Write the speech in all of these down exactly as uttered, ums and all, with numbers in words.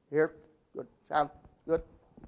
Here? Good. Sound good?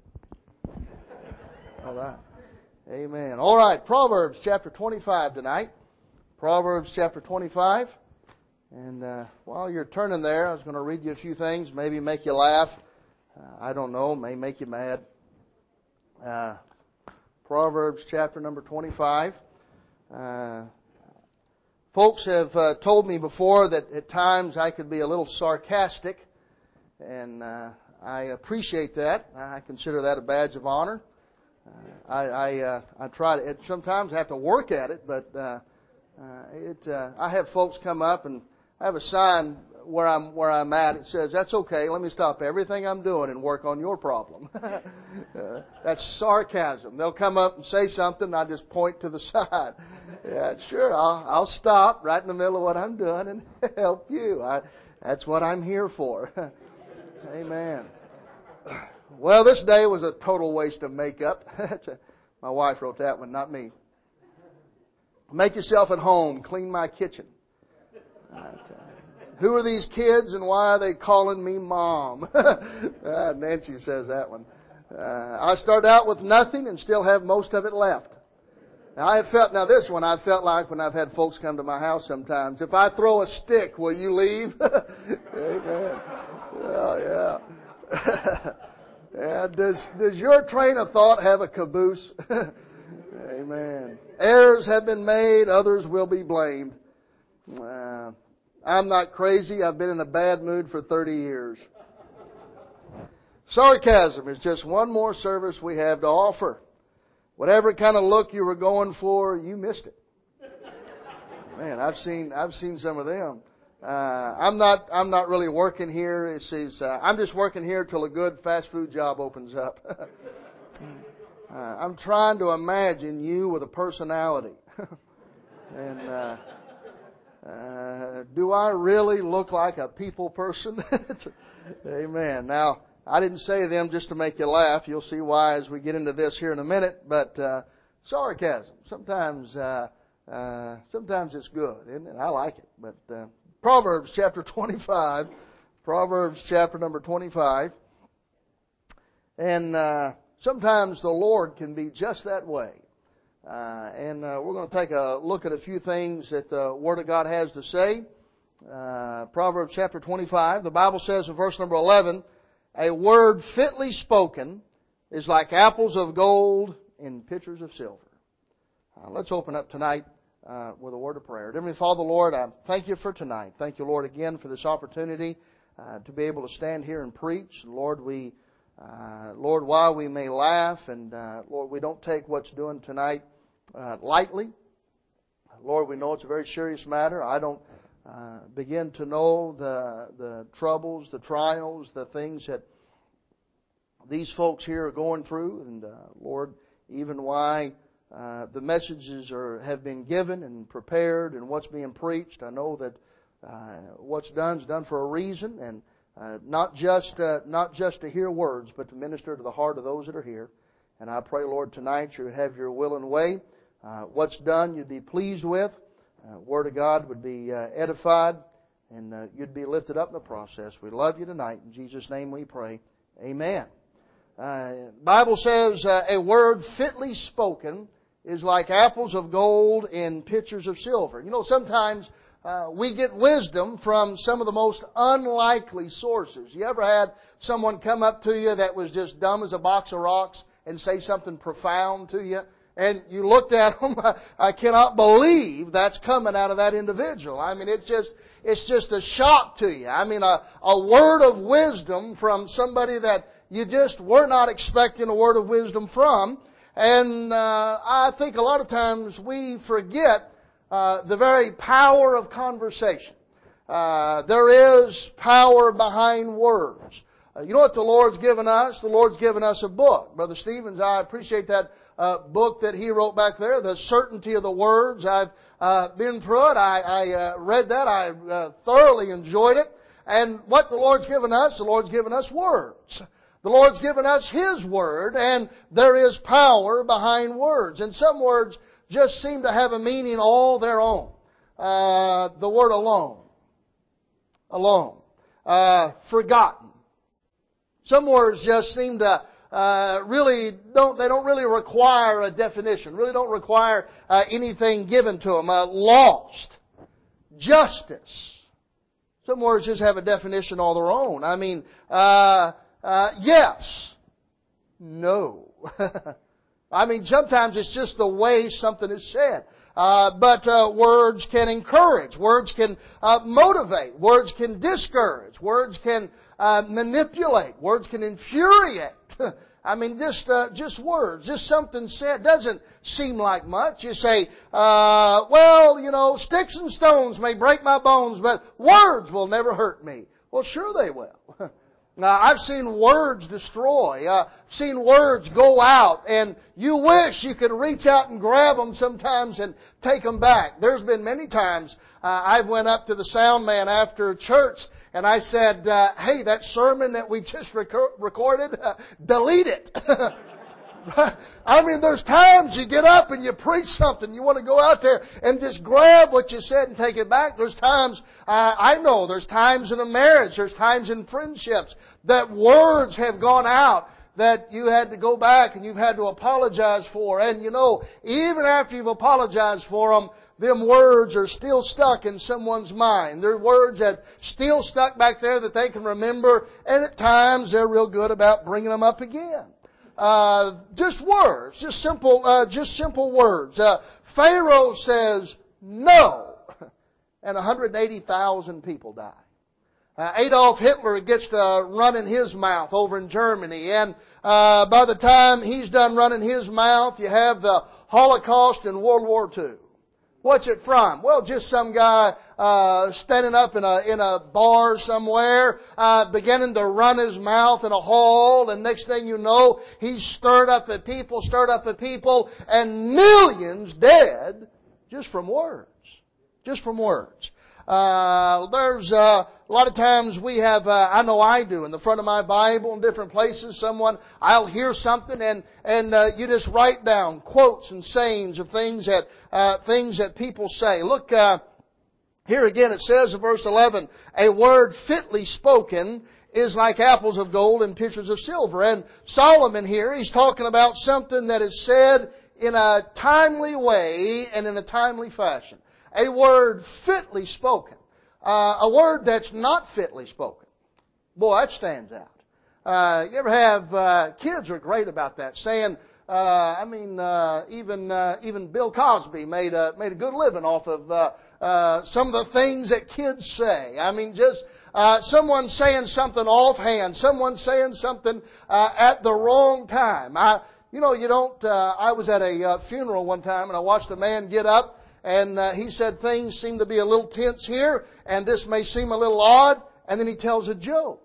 All right. Amen. All right. Proverbs chapter twenty-five tonight. Proverbs chapter twenty-five. And uh, while you're turning there, I was going to read you a few things, maybe make you laugh. Uh, I don't know, may make you mad. Uh, Proverbs chapter number twenty-five. Uh, folks have uh, told me before that at times I could be a little sarcastic, and uh, I appreciate that. I consider that a badge of honor. Uh, I I, uh, I try to. It, sometimes I have to work at it, but uh, uh, it. Uh, I have folks come up, and I have a sign where I'm where I'm at. It says, "That's okay. Let me stop everything I'm doing and work on your problem." uh, that's sarcasm. They'll come up and say something, and I just point to the side. Yeah, sure. I'll I'll stop right in the middle of what I'm doing and help you. I, that's what I'm here for. Amen. Well, this day was a total waste of makeup. My wife wrote that one, not me. Make yourself at home. Clean my kitchen. Right. Who are these kids and why are they calling me Mom? uh, Nancy says that one. Uh, I started out with nothing and still have most of it left. Now, I have felt, now this one, I felt like when I've had folks come to my house sometimes, if I throw a stick, will you leave? Amen. Yeah, yeah. Yeah, does, does your train of thought have a caboose? Amen. Errors have been made, others will be blamed. Uh, I'm not crazy. I've been in a bad mood for thirty years. Sarcasm is just one more service we have to offer. Whatever kind of look you were going for, you missed it. Man, I've seen I've seen some of them. Uh, I'm not I'm not really working here. It says uh, I'm just working here till a good fast food job opens up. uh, I'm trying to imagine you with a personality, and uh, uh, do I really look like a people person? Amen. Now, I didn't say them just to make you laugh. You'll see why as we get into this here in a minute. But uh, sarcasm sometimes uh, uh, sometimes it's good, isn't it? I like it, but. Uh, Proverbs chapter twenty-five. Proverbs chapter number twenty-five. And uh, sometimes the Lord can be just that way. Uh, and uh, we're going to take a look at a few things that the Word of God has to say. Uh, Proverbs chapter twenty-five. The Bible says in verse number eleven, "A word fitly spoken is like apples of gold in pitchers of silver." Uh, let's open up tonight Uh, with a word of prayer. Heavenly Father, Lord, I thank you for tonight. Thank you, Lord, again for this opportunity uh, to be able to stand here and preach. Lord, we, uh, Lord, while we may laugh and uh, Lord, we don't take what's doing tonight uh, lightly. Lord, we know it's a very serious matter. I don't uh, begin to know the the troubles, the trials, the things that these folks here are going through, and uh, Lord, even why. Uh, the messages are have been given and prepared and what's being preached. I know that uh, what's done is done for a reason, and uh, not just uh, not just to hear words, but to minister to the heart of those that are here. And I pray, Lord, tonight you have your will and way. Uh, what's done you'd be pleased with. Uh, Word of God would be uh, edified, and uh, you'd be lifted up in the process. We love you tonight. In Jesus' name we pray. Amen. Uh, Bible says uh, a word fitly spoken is like apples of gold in pitchers of silver. You know, sometimes uh, we get wisdom from some of the most unlikely sources. You ever had someone come up to you that was just dumb as a box of rocks and say something profound to you? And you looked at them, I cannot believe that's coming out of that individual. I mean, it's just, it's just a shock to you. I mean, a, a word of wisdom from somebody that you just were not expecting a word of wisdom from. And uh, I think a lot of times we forget uh, the very power of conversation. Uh, there is power behind words. Uh, you know what the Lord's given us? The Lord's given us a book. Brother Stevens, I appreciate that uh, book that he wrote back there, The Certainty of the Words. I've uh, been through it. I, I uh, read that. I uh, thoroughly enjoyed it. And what the Lord's given us, the Lord's given us words. The Lord's given us His Word, and there is power behind words. And some words just seem to have a meaning all their own. Uh, the word alone. Alone. Uh, forgotten. Some words just seem to uh, really don't, they don't really require a definition, really don't require uh, anything given to them. Uh, lost, justice. Some words just have a definition all their own. I mean, uh, uh, yes, no. I mean, sometimes it's just the way something is said. Uh, but uh, words can encourage. Words can uh, motivate. Words can discourage. Words can uh, manipulate. Words can infuriate. I mean, just uh, just words, just something said doesn't seem like much. You say, uh, well, you know, sticks and stones may break my bones, but words will never hurt me. Well, sure they will. Now, I've seen words destroy. Uh, seen words go out, and you wish you could reach out and grab them sometimes and take them back. There's been many times uh, I went up to the sound man after church, and I said, uh, hey, that sermon that we just rec- recorded, uh, delete it. I mean, there's times you get up and you preach something. You want to go out there and just grab what you said and take it back. There's times, uh, I know, there's times in a marriage, there's times in friendships that words have gone out that you had to go back and you've had to apologize for. And you know, even after you've apologized for them, them words are still stuck in someone's mind. They're words that still stuck back there that they can remember, and at times they're real good about bringing them up again. Uh, just words, just simple, uh, just simple words. Uh, Pharaoh says no, and one hundred eighty thousand people die. Uh, Adolf Hitler gets to running his mouth over in Germany, and uh, by the time he's done running his mouth, you have the Holocaust and World War Two. What's it from? Well, just some guy uh, standing up in a in a bar somewhere, uh, beginning to run his mouth in a hall, and next thing you know, he's stirred up the people, stirred up the people, and millions dead just from words, just from words. Uh, there's uh, a lot of times we have, uh, I know I do, in the front of my Bible in different places, someone, I'll hear something and, and uh, you just write down quotes and sayings of things that, uh, things that people say. Look, uh, here again it says in verse eleven, a word fitly spoken is like apples of gold and pitchers of silver. And Solomon here, he's talking about something that is said in a timely way and in a timely fashion. A word fitly spoken. Uh, a word that's not fitly spoken. Boy, that stands out. Uh, you ever have, uh, kids are great about that, saying, uh, I mean, uh, even, uh, even Bill Cosby made a, made a good living off of, uh, uh, some of the things that kids say. I mean, just, uh, someone saying something offhand, someone saying something, uh, at the wrong time. I, you know, you don't, uh, I was at a uh, funeral one time and I watched a man get up and uh, he said things seem to be a little tense here, and this may seem a little odd, and then he tells a joke.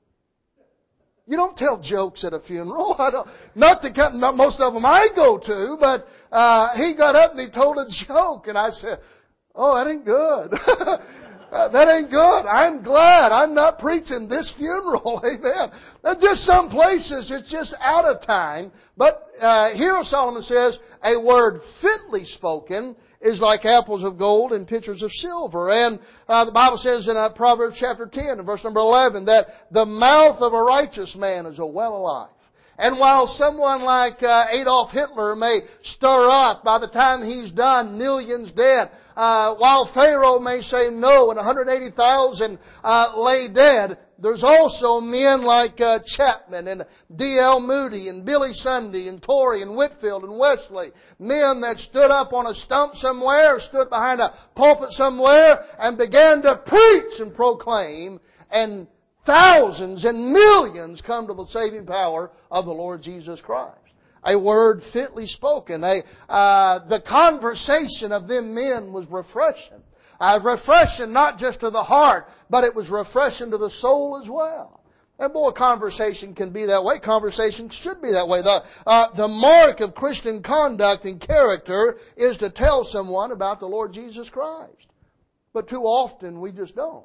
You don't tell jokes at a funeral. I don't, not the kind, not most of them I go to, but uh, he got up and he told a joke, and I said, "Oh, that ain't good. That ain't good. I'm glad I'm not preaching this funeral." Amen. There's just some places it's just out of time, but uh, here Solomon says, "A word fitly spoken is like apples of gold and pitchers of silver." And uh, the Bible says in uh, Proverbs chapter ten, verse number eleven, that the mouth of a righteous man is a well of life. And while someone like uh, Adolf Hitler may stir up, by the time he's done, millions dead, uh, while Pharaoh may say no and one hundred eighty thousand uh, lay dead, there's also men like uh, Chapman and D L Moody and Billy Sunday and Torrey and Whitfield and Wesley. Men that stood up on a stump somewhere, stood behind a pulpit somewhere and began to preach and proclaim, and thousands and millions come to the saving power of the Lord Jesus Christ. A word fitly spoken. A, uh, the conversation of them men was refreshing. Uh, refreshing not just to the heart, but it was refreshing to the soul as well. And boy, conversation can be that way. Conversation should be that way. The, uh, the mark of Christian conduct and character is to tell someone about the Lord Jesus Christ. But too often we just don't.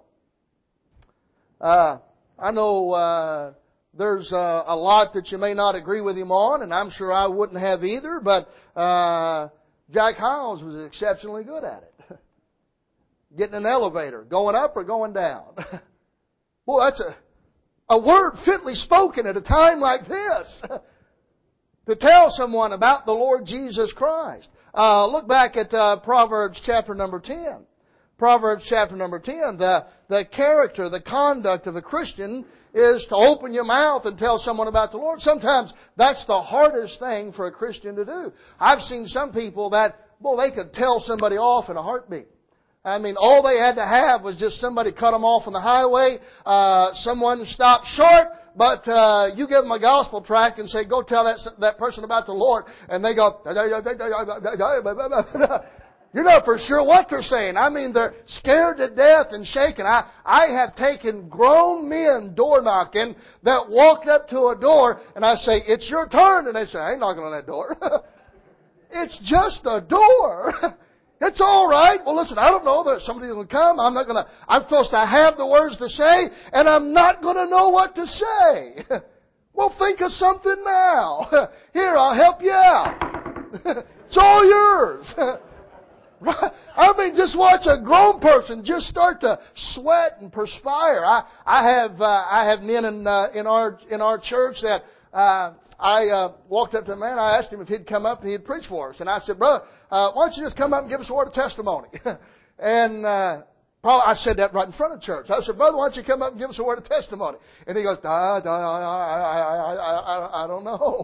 Uh, I know uh, there's uh, a lot that you may not agree with him on, and I'm sure I wouldn't have either, but uh, Jack Hyles was exceptionally good at it. Getting an elevator, going up or going down. Boy, that's a, a word fitly spoken at a time like this to tell someone about the Lord Jesus Christ. Uh, look back at uh, Proverbs chapter number ten. Proverbs chapter number ten. The, the character, the conduct of a Christian is to open your mouth and tell someone about the Lord. Sometimes that's the hardest thing for a Christian to do. I've seen some people that, well, they could tell somebody off in a heartbeat. I mean, all they had to have was just somebody cut them off on the highway, uh, someone stopped short, but uh, you give them a gospel tract and say, go tell that that person about the Lord, and they go, you're not for sure what they're saying. I mean, they're scared to death and shaken. I, I have taken grown men door knocking that walked up to a door, and I say, it's your turn, and they say, I ain't knocking on that door. It's just a door. It's all right. Well, listen, I don't know that somebody will come. I'm not going to, I'm supposed to have the words to say, and I'm not going to know what to say. Well, think of something now. Here, I'll help you out. It's all yours. I mean, just watch a grown person just start to sweat and perspire. I, I have, uh, I have men in, uh, in our, in our church that, uh, I uh, walked up to a man. I asked him if he'd come up and he'd preach for us. And I said, brother, uh, why don't you just come up and give us a word of testimony? and uh, probably I said that right in front of church. I said, brother, why don't you come up and give us a word of testimony? And he goes, I, I, I, I, I, I don't know.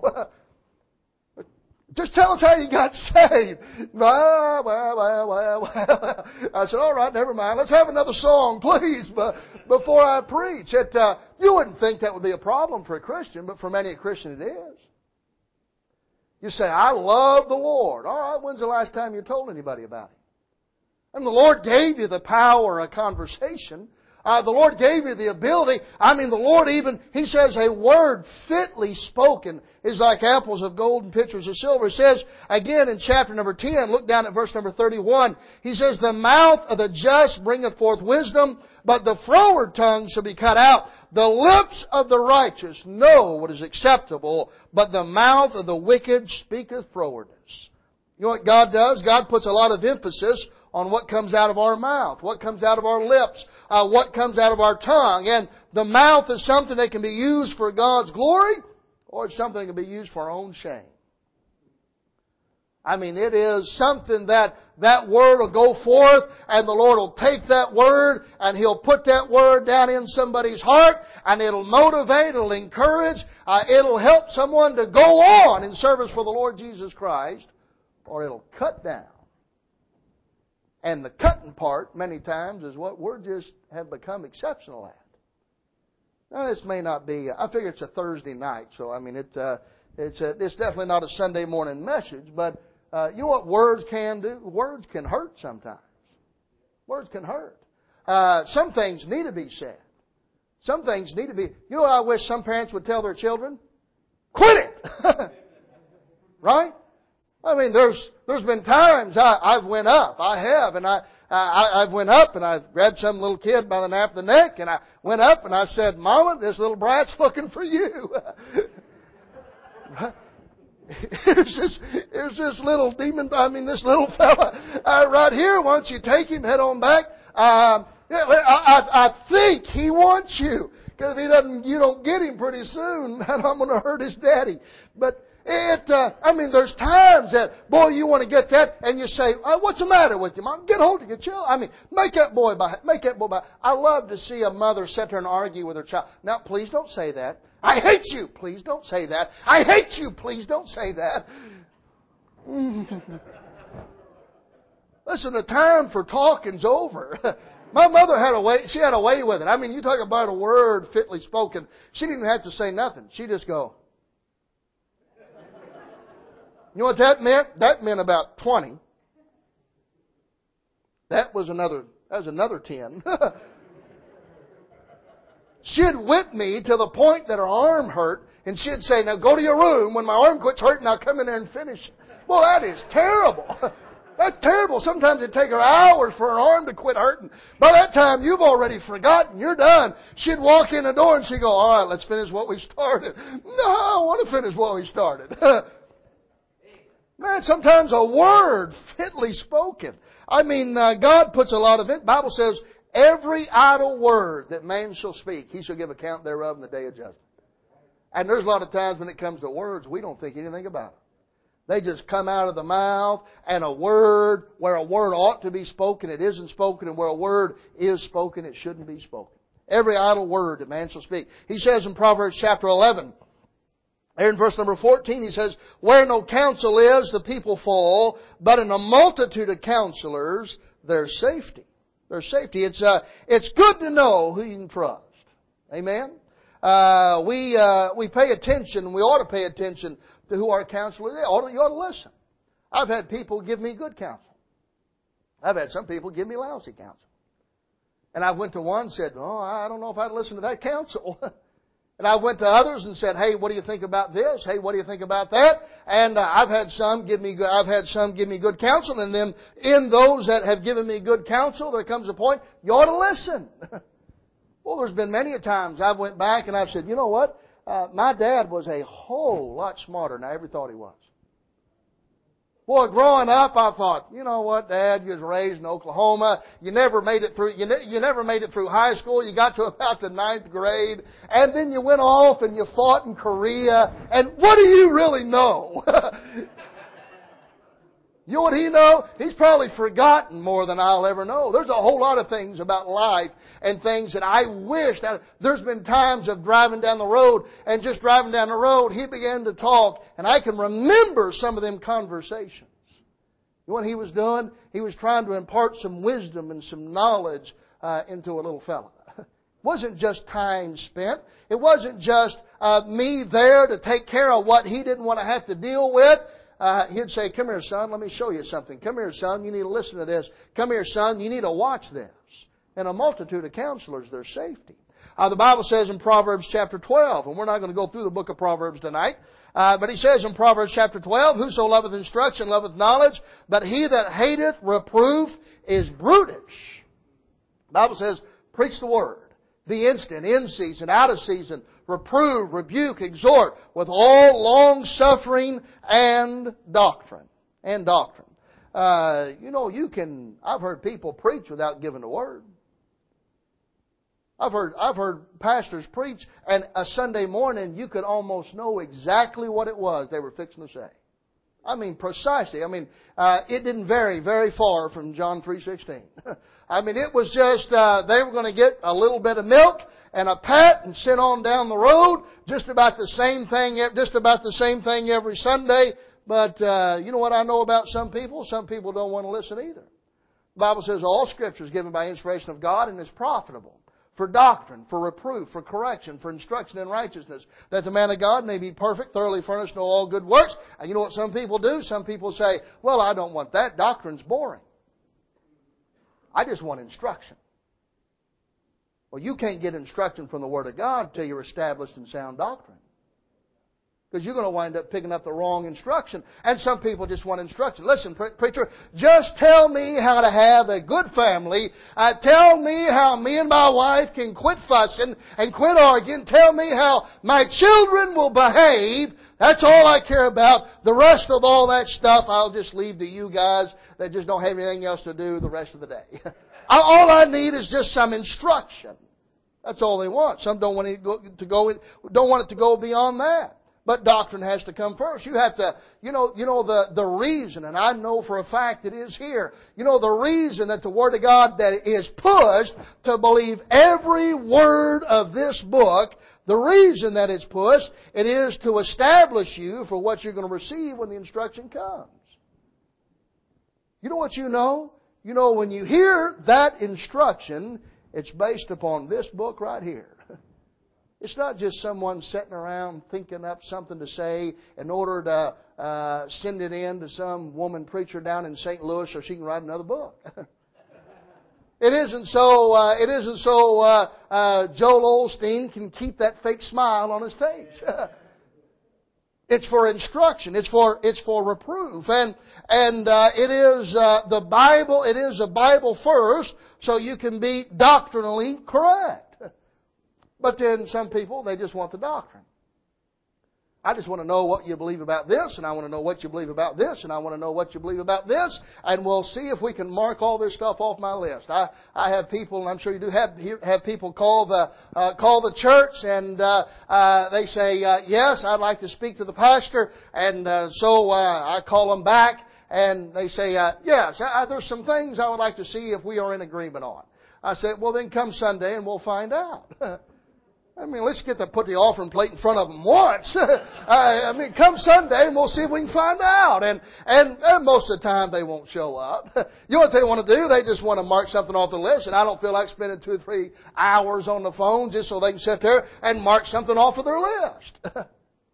Just tell us how you got saved. Well, well, well, well, well. I said, all right, never mind. Let's have another song, please, before I preach. It, uh, you wouldn't think that would be a problem for a Christian, but for many a Christian it is. You say, I love the Lord. All right, when's the last time you told anybody about Him? And the Lord gave you the power of conversation. Uh, the Lord gave you the ability. I mean, the Lord even, He says, a word fitly spoken is like apples of gold and pitchers of silver. It says, again in chapter number ten, look down at verse number thirty-one. He says, the mouth of the just bringeth forth wisdom, but the froward tongue shall be cut out. The lips of the righteous know what is acceptable, but the mouth of the wicked speaketh frowardness. You know what God does? God puts a lot of emphasis on what comes out of our mouth, what comes out of our lips, uh, what comes out of our tongue. And the mouth is something that can be used for God's glory, or it's something that can be used for our own shame. I mean, it is something that that word will go forth, and the Lord will take that word, and He'll put that word down in somebody's heart, and it'll motivate, it'll encourage, uh, it'll help someone to go on in service for the Lord Jesus Christ, or it'll cut down. And the cutting part, many times, is what we just have become exceptional at. Now, this may not be, I figure it's a Thursday night, so I mean, it, uh, it's, a, it's definitely not a Sunday morning message, but uh, you know what words can do? Words can hurt sometimes. Words can hurt. Uh, some things need to be said. Some things need to be, you know what I wish some parents would tell their children? Quit it! Right? I mean, there's there's been times I, I've went up. I have, and I, I I've went up and I grabbed some little kid by the nape of the neck, and I went up and I said, "Mama, this little brat's looking for you." Here's this here's this little demon. I mean, this little fella uh, right here. Why don't you take him? Head on back. Um, I, I I think he wants you, because if he doesn't, you don't get him pretty soon, and I'm going to hurt his daddy. But It, uh, I mean, there's times that, boy, you want to get that, and you say, oh, what's the matter with you, Mom? Get hold of your child. I mean, make that boy by, make that boy by. I love to see a mother sit there and argue with her child. Now, please don't say that. I hate you. Please don't say that. I hate you. Please don't say that. Listen, the time for talking's over. My mother had a way, she had a way with it. I mean, you talk about a word fitly spoken. She didn't even have to say nothing. She'd just go. You know what that meant? That meant about twenty. That was another, that was another ten. She'd whip me to the point that her arm hurt, and she'd say, now go to your room. When my arm quits hurting, I'll come in there and finish it. Well, that is terrible. That's terrible. Sometimes it'd take her hours for her arm to quit hurting. By that time, you've already forgotten. You're done. She'd walk in the door and she'd go, all right, let's finish what we started. No, I don't want to finish what we started. Man, sometimes a word fitly spoken. I mean, uh, God puts a lot of it. The Bible says, every idle word that man shall speak, he shall give account thereof in the day of judgment. And there's a lot of times when it comes to words, we don't think anything about it. They just come out of the mouth, and a word, where a word ought to be spoken, it isn't spoken, and where a word is spoken, it shouldn't be spoken. Every idle word that man shall speak. He says in Proverbs chapter eleven, there in verse number fourteen, he says, where no counsel is, the people fall, but in a multitude of counselors, there's safety. There's safety. It's uh, it's good to know who you can trust. Amen? Uh, we uh, we pay attention, we ought to pay attention to who our counselor is. You ought to, you ought to listen. I've had people give me good counsel. I've had some people give me lousy counsel. And I went to one and said, oh, I don't know if I'd listen to that counsel. And I went to others and said, hey, what do you think about this? Hey, what do you think about that? And uh, I've had some give me good, I've had some give me good counsel, and then in those that have given me good counsel, there comes a point, you ought to listen. Well, there's been many a times I've went back and I've said, you know what? Uh, my dad was a whole lot smarter than I ever thought he was. Boy, growing up, I thought, you know what, Dad, you was raised in Oklahoma. You never made it through, you, ne- you never made it through high school. You got to about the ninth grade. And then you went off and you fought in Korea. And what do you really know? You know what he know? He's probably forgotten more than I'll ever know. There's a whole lot of things about life and things that I wish that there's been times of driving down the road and just driving down the road, he began to talk and I can remember some of them conversations. You know what he was doing? He was trying to impart some wisdom and some knowledge uh, into a little fella. It wasn't just time spent. It wasn't just uh, me there to take care of what he didn't want to have to deal with. Uh, he'd say, come here, son, let me show you something. Come here, son, you need to listen to this. Come here, son, you need to watch this. And a multitude of counselors, there's safety. Uh, the Bible says in Proverbs chapter twelve, and we're not going to go through the book of Proverbs tonight, uh, but he says in Proverbs chapter twelve, whoso loveth instruction loveth knowledge, but he that hateth reproof is brutish. The Bible says, preach the word. Be instant, in season, out of season. Reprove, rebuke, exhort with all long suffering and doctrine. And doctrine. Uh, you know, you can, I've heard people preach without giving a word. I've heard, I've heard pastors preach, and a Sunday morning you could almost know exactly what it was they were fixing to say. I mean, precisely. I mean, uh, it didn't vary very far from John three sixteen. I mean, it was just, uh, they were going to get a little bit of milk and a pat and sit on down the road. Just about the same thing, just about the same thing every Sunday. But, uh, you know what I know about some people? Some people don't want to listen either. The Bible says all Scripture is given by inspiration of God and is profitable for doctrine, for reproof, for correction, for instruction in righteousness, that the man of God may be perfect, thoroughly furnished to all good works. And you know what some people do? Some people say, well, I don't want that. Doctrine's boring. I just want instruction. Well, you can't get instruction from the Word of God until you're established in sound doctrine. Because you're going to wind up picking up the wrong instruction. And some people just want instruction. Listen, preacher, just tell me how to have a good family. Uh, tell me how me and my wife can quit fussing and quit arguing. Tell me how my children will behave. That's all I care about. The rest of all that stuff I'll just leave to you guys that just don't have anything else to do the rest of the day. All I need is just some instruction. That's all they want. Some don't want it to go, to go don't want it to go beyond that. But doctrine has to come first. You have to, you know, you know the, the reason, and I know for a fact it is here. You know the reason that the Word of God that is pushed to believe every word of this book, the reason that it's pushed, it is to establish you for what you're going to receive when the instruction comes. You know what you know? You know when you hear that instruction, it's based upon this book right here. It's not just someone sitting around thinking up something to say in order to uh, send it in to some woman preacher down in Saint Louis so she can write another book. It isn't so. Uh, it isn't so. Uh, uh, Joel Osteen can keep that fake smile on his face. It's for instruction. It's for it's for reproof, and and uh, it is uh, the Bible. It is a Bible first, so you can be doctrinally correct. But then some people, they just want the doctrine. I just want to know what you believe about this, and I want to know what you believe about this, and I want to know what you believe about this, and we'll see if we can mark all this stuff off my list. I, I have people, and I'm sure you do have have people call the uh, call the church, and uh, uh, they say, uh, yes, I'd like to speak to the pastor, and uh, so uh, I call them back, and they say, uh, yes, I, there's some things I would like to see if we are in agreement on. I said, well, then come Sunday, and we'll find out. I mean, let's get to put the offering plate in front of them once. I mean, come Sunday and we'll see if we can find out. And, and and most of the time they won't show up. You know what they want to do? They just want to mark something off the list. And I don't feel like spending two or three hours on the phone just so they can sit there and mark something off of their list.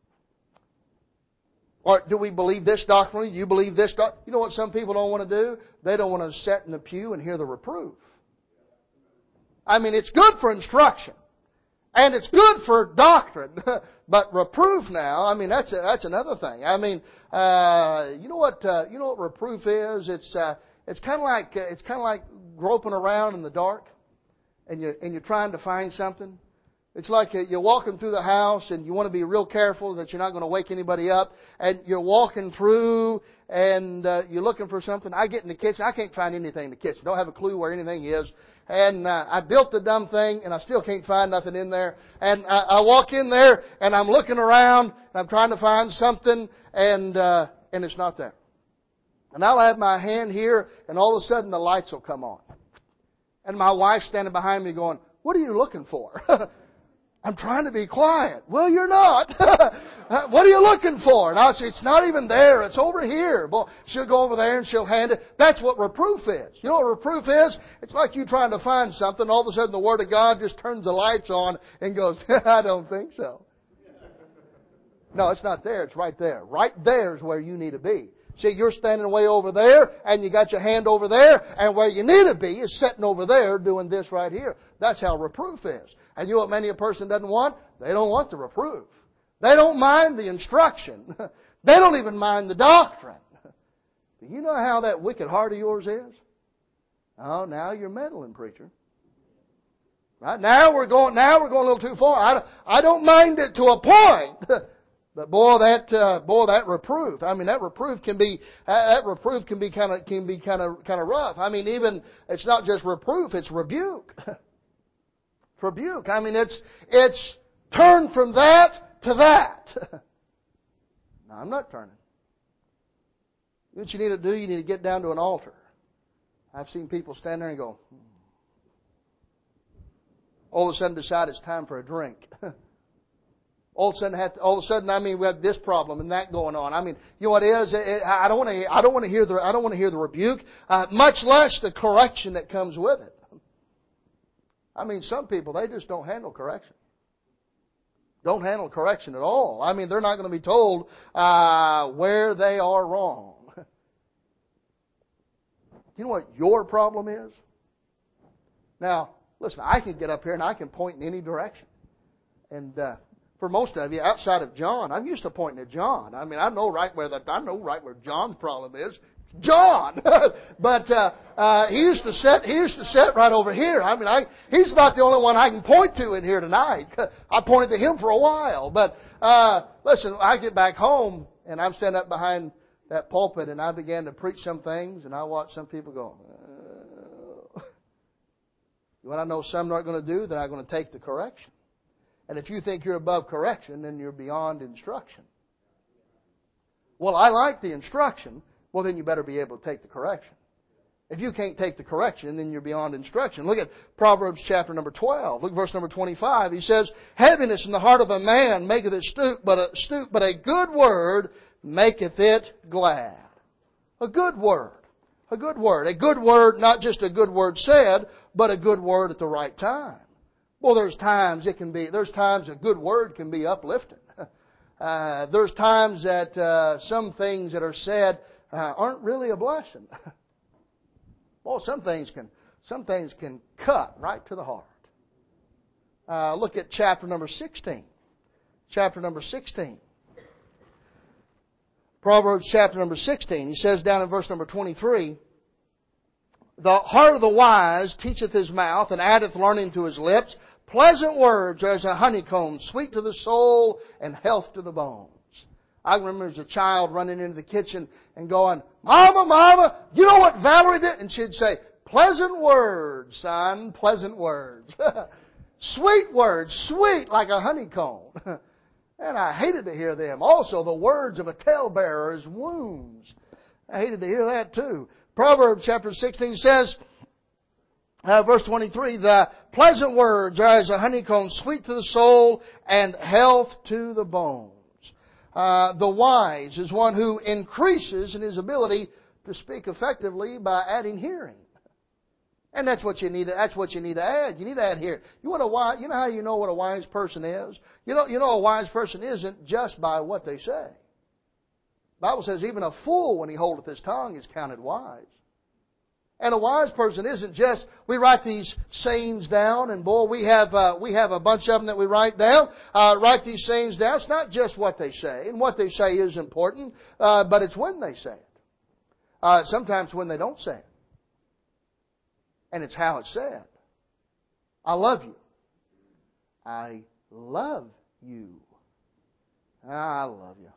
Or do we believe this doctrine? Do you believe this doctrine? You know what some people don't want to do? They don't want to sit in the pew and hear the reproof. I mean, it's good for instruction. And it's good for doctrine, but reproof now, I mean, that's a, that's another thing. I mean, uh, you know what, uh, you know what reproof is? It's, uh, it's kind of like, uh, it's kind of like groping around in the dark and you, and you're trying to find something. It's like you're walking through the house and you want to be real careful that you're not going to wake anybody up, and you're walking through and uh, you're looking for something. I get in the kitchen, I can't find anything in the kitchen. Don't have a clue where anything is. And uh, I built the dumb thing, and I still can't find nothing in there. And I, I walk in there, and I'm looking around, and I'm trying to find something, and uh, and it's not there. And I'll have my hand here, and all of a sudden the lights will come on. And my wife's standing behind me going, "What are you looking for?" I'm trying to be quiet. Well, you're not. What are you looking for? And I'll say, it's not even there. It's over here. Well, she'll go over there and she'll hand it. That's what reproof is. You know what reproof is? It's like you trying to find something. All of a sudden the Word of God just turns the lights on and goes, I don't think so. No, it's not there. It's right there. Right there is where you need to be. See, you're standing way over there, and you got your hand over there, and where you need to be is sitting over there doing this right here. That's how reproof is. And you know what many a person doesn't want? They don't want the reproof. They don't mind the instruction. They don't even mind the doctrine. Do you know how that wicked heart of yours is? Oh, now you're meddling, preacher. Right? Now we're going, now we're going a little too far. I, I don't mind it to a point. But boy, that uh, boy, that reproof. I mean, that reproof can be uh, that reproof can be kind of can be kind of kind of rough. I mean, even it's not just reproof; it's rebuke. Rebuke. I mean, it's it's turn from that to that. No, I'm not turning. What you need to do, you need to get down to an altar. I've seen people stand there and go, hmm. All of a sudden decide it's time for a drink. All of a sudden, have to, all of a sudden, I mean, we have this problem and that going on. I mean, you know what it is? It, I don't want to. I don't want to hear the. I don't want to hear the rebuke, uh, much less the correction that comes with it. I mean, some people they just don't handle correction. Don't handle correction at all. I mean, they're not going to be told uh, where they are wrong. You know what your problem is? Now, listen. I can get up here and I can point in any direction, and. Uh, For most of you, outside of John, I'm used to pointing at John. I mean, I know right where the, I know right where John's problem is. John, but uh, uh, he used to sit. He used to sit right over here. I mean, I, he's about the only one I can point to in here tonight. I pointed to him for a while, but uh, listen, I get back home and I'm standing up behind that pulpit and I began to preach some things, and I watch some people go. Uh, what I know some aren't going to do, they're not going to take the correction. And if you think you're above correction, then you're beyond instruction. Well, I like the instruction. Well, then you better be able to take the correction. If you can't take the correction, then you're beyond instruction. Look at Proverbs chapter number twelve. Look at verse number twenty-five. He says, heaviness in the heart of a man maketh it stoop, but a stoop, but a good word maketh it glad. A good word. A good word. A good word, not just a good word said, but a good word at the right time. Well, there's times it can be, there's times a good word can be uplifting. Uh, there's times that uh, some things that are said uh, aren't really a blessing. Well, some things can, some things can cut right to the heart. Uh, look at chapter number sixteen. Chapter number sixteen. Proverbs chapter number sixteen. He says down in verse number twenty-three, the heart of the wise teacheth his mouth, and addeth learning to his lips. Pleasant words are as a honeycomb, sweet to the soul and health to the bones. I remember as a child running into the kitchen and going, "Mama, Mama, you know what Valerie did?" And she'd say, "Pleasant words, son, pleasant words." Sweet words, sweet like a honeycomb. And I hated to hear them. Also, the words of a talebearer is wounds. I hated to hear that too. Proverbs chapter sixteen says, uh, verse twenty-three, "The pleasant words are as a honeycomb, sweet to the soul and health to the bones." Uh, the wise is one who increases in his ability to speak effectively by adding hearing. And that's what you need. To, that's what you need to add. You need to add here. You want a wise, You know how you know what a wise person is? You know, you know a wise person isn't just by what they say. The Bible says even a fool, when he holdeth his tongue, is counted wise. And a wise person isn't just, we write these sayings down, and boy, we have uh, we have a bunch of them that we write down. Uh, write these sayings down. It's not just what they say, and what they say is important, uh, but it's when they say it. Uh, sometimes when they don't say it. And it's how it's said. I love you. I love you. I love you.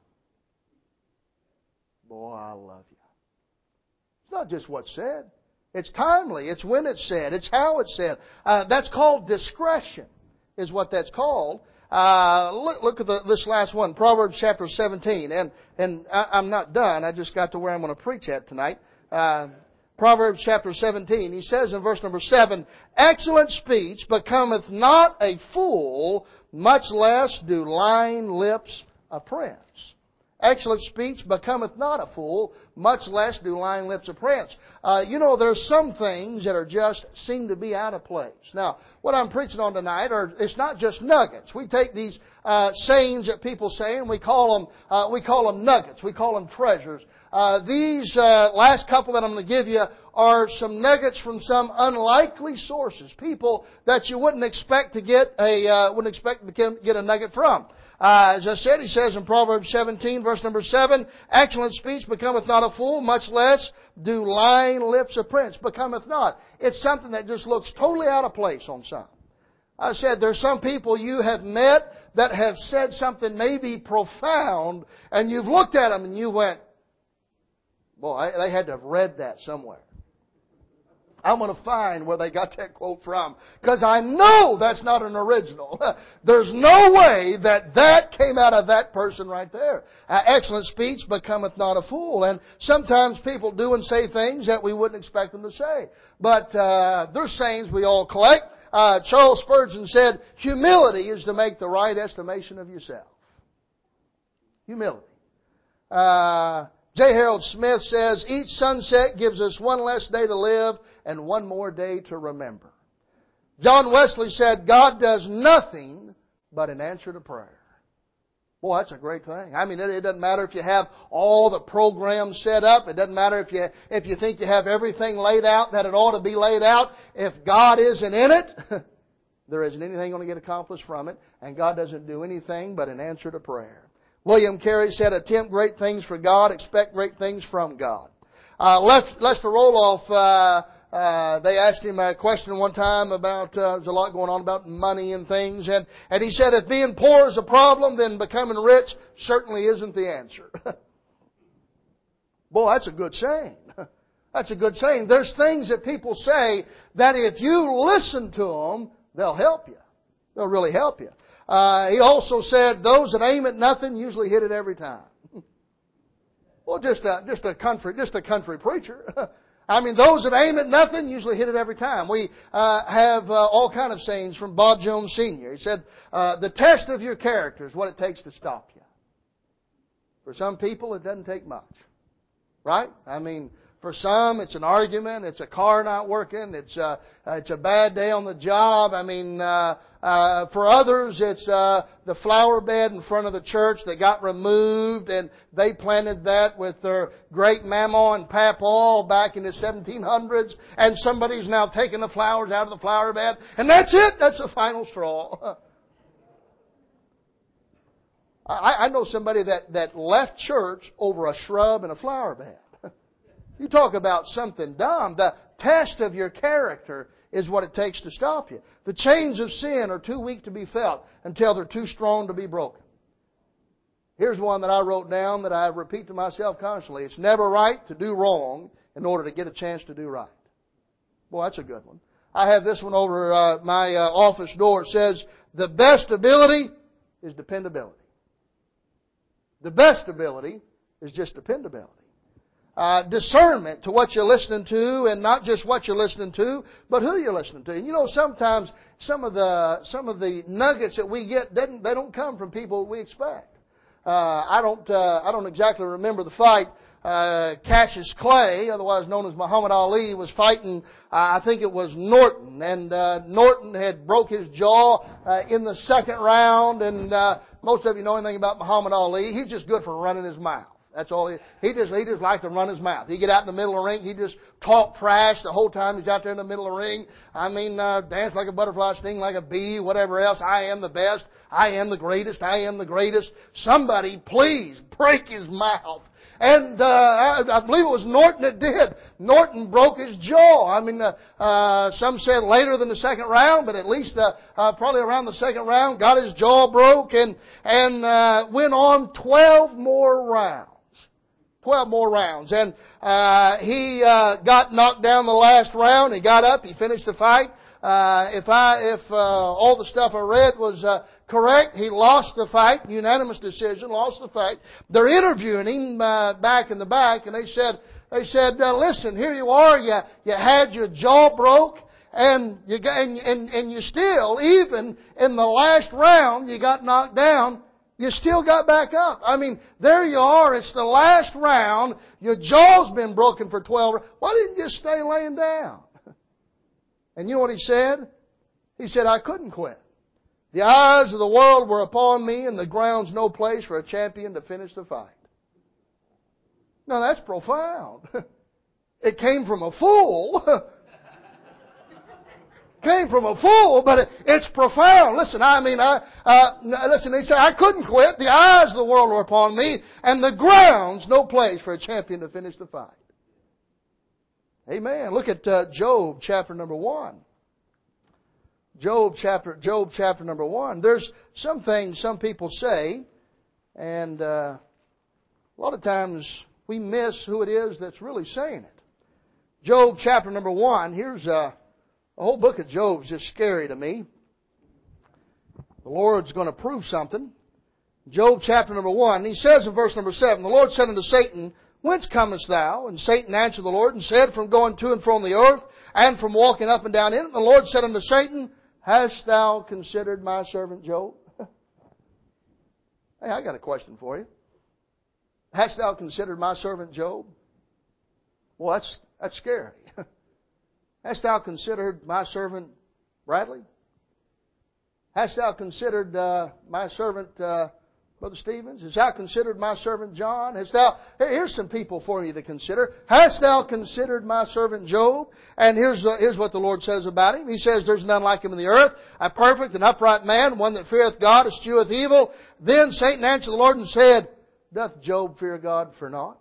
Boy, I love you. It's not just what's said. It's timely. It's when it's said. It's how it's said. Uh, that's called discretion, is what that's called. Uh, look, look at the, this last one, Proverbs chapter seventeen. And, and I, I'm not done. I just got to where I'm going to preach at tonight. Uh, Proverbs chapter seventeen, he says in verse number seven, "Excellent speech becometh not a fool, much less do lying lips a prince." Excellent speech becometh not a fool, much less do lying lips a prince. Uh, you know, there's some things that are just seem to be out of place. Now, what I'm preaching on tonight are, it's not just nuggets. We take these uh, sayings that people say and we call them, uh, we call them nuggets. We call them treasures. Uh, these uh, last couple that I'm going to give you are some nuggets from some unlikely sources, people that you wouldn't expect to get a uh, wouldn't expect to get a nugget from. Uh, as I said, he says in Proverbs seventeen, verse number seven, "Excellent speech becometh not a fool, much less do lying lips a prince." Becometh not. It's something that just looks totally out of place on some. I said there's some people you have met that have said something maybe profound, and you've looked at them and you went, "Boy, they had to have read that somewhere." I'm going to find where they got that quote from, because I know that's not an original. There's no way that that came out of that person right there. Uh, excellent speech becometh not a fool. And sometimes people do and say things that we wouldn't expect them to say. But uh, there's sayings we all collect. Uh, Charles Spurgeon said, "Humility is to make the right estimation of yourself." Humility. Uh, J. Harold Smith says, "Each sunset gives us one less day to live and one more day to remember." John Wesley said, "God does nothing but an answer to prayer." Boy, that's a great thing. I mean, it, it doesn't matter if you have all the programs set up. It doesn't matter if you if you think you have everything laid out that it ought to be laid out. If God isn't in it, there isn't anything going to get accomplished from it. And God doesn't do anything but an answer to prayer. William Carey said, "Attempt great things for God, expect great things from God." Uh, Lester Roloff, uh, uh, they asked him a question one time about, uh, there's a lot going on about money and things, and, and he said, "If being poor is a problem, then becoming rich certainly isn't the answer." Boy, that's a good saying. That's a good saying. There's things that people say that if you listen to them, they'll help you. They'll really help you. Uh, he also said, "Those that aim at nothing usually hit it every time." Well, just a, just a country, just a country preacher. I mean, those that aim at nothing usually hit it every time. We uh, have uh, all kind of sayings from Bob Jones Senior He said, uh, "The test of your character is what it takes to stop you." For some people, it doesn't take much. Right? I mean, for some, it's an argument. It's a car not working. It's a, it's a bad day on the job. I mean, uh, uh, for others, it's uh, the flower bed in front of the church that got removed, and they planted that with their great mama and papa back in the seventeen hundreds, and somebody's now taking the flowers out of the flower bed, and that's it. That's the final straw. I, I know somebody that, that left church over a shrub and a flower bed. You talk about something dumb. The test of your character is what it takes to stop you. The chains of sin are too weak to be felt until they're too strong to be broken. Here's one that I wrote down that I repeat to myself constantly. It's never right to do wrong in order to get a chance to do right. Boy, that's a good one. I have this one over uh, my uh, office door. It says, the best ability is dependability. The best ability is just dependability. Uh, discernment to what you're listening to, and not just what you're listening to, but who you're listening to. And you know, sometimes some of the some of the nuggets that we get, they don't come from people we expect. Uh, I don't uh, I don't exactly remember the fight. Uh, Cassius Clay, otherwise known as Muhammad Ali, was fighting, uh, I think it was Norton, and uh, Norton had broke his jaw uh, in the second round, and uh, most of you know anything about Muhammad Ali. He's just good for running his mouth. That's all he, he just, he just liked to run his mouth. He'd get out in the middle of the ring, he'd just talk trash the whole time he's out there in the middle of the ring. I mean, uh, dance like a butterfly, sting like a bee, whatever else. I am the best. I am the greatest. I am the greatest. Somebody please break his mouth. And uh, I, I believe it was Norton that did. Norton broke his jaw. I mean, uh, uh, some said later than the second round, but at least uh, uh, probably around the second round, got his jaw broke and and uh, went on twelve more rounds. Twelve more rounds, and uh, he uh, got knocked down the last round. He got up. He finished the fight. Uh, if I, if uh, all the stuff I read was uh, correct, he lost the fight, unanimous decision, lost the fight. They're interviewing him uh, back in the back, and they said, they said, uh, listen, here you are, you you had your jaw broke, and you got, and, and and you still, even in the last round, you got knocked down. You still got back up. I mean, there you are. It's the last round. Your jaw's been broken for twelve rounds. Why didn't you stay laying down? And you know what he said? He said, I couldn't quit. The eyes of the world were upon me, and the ground's no place for a champion to finish the fight. Now that's profound. It came from a fool. Came from a fool, but it, it's profound. Listen, I mean, I, uh, listen, he said, I couldn't quit. The eyes of the world were upon me, and the ground's no place for a champion to finish the fight. Amen. Look at uh, Job chapter number one. Job chapter, Job chapter number one. There's some things some people say, and uh, a lot of times we miss who it is that's really saying it. Job chapter number one. Here's uh, the whole book of Job is just scary to me. The Lord's going to prove something. Job chapter number one. He says in verse number seven, the Lord said unto Satan, Whence comest thou? And Satan answered the Lord and said, From going to and from the earth, and from walking up and down in it. And the Lord said unto Satan, Hast thou considered my servant Job? Hey, I got a question for you. Hast thou considered my servant Job? Well, that's that's scary. Hast thou considered my servant Bradley? Hast thou considered uh, my servant uh, Brother Stevens? Hast thou considered my servant John? Hast thou? Here's some people for you to consider. Hast thou considered my servant Job? And here's uh, here's what the Lord says about him. He says, There's none like him in the earth, a perfect and upright man, one that feareth God, escheweth evil. Then Satan answered the Lord and said, Doth Job fear God for naught?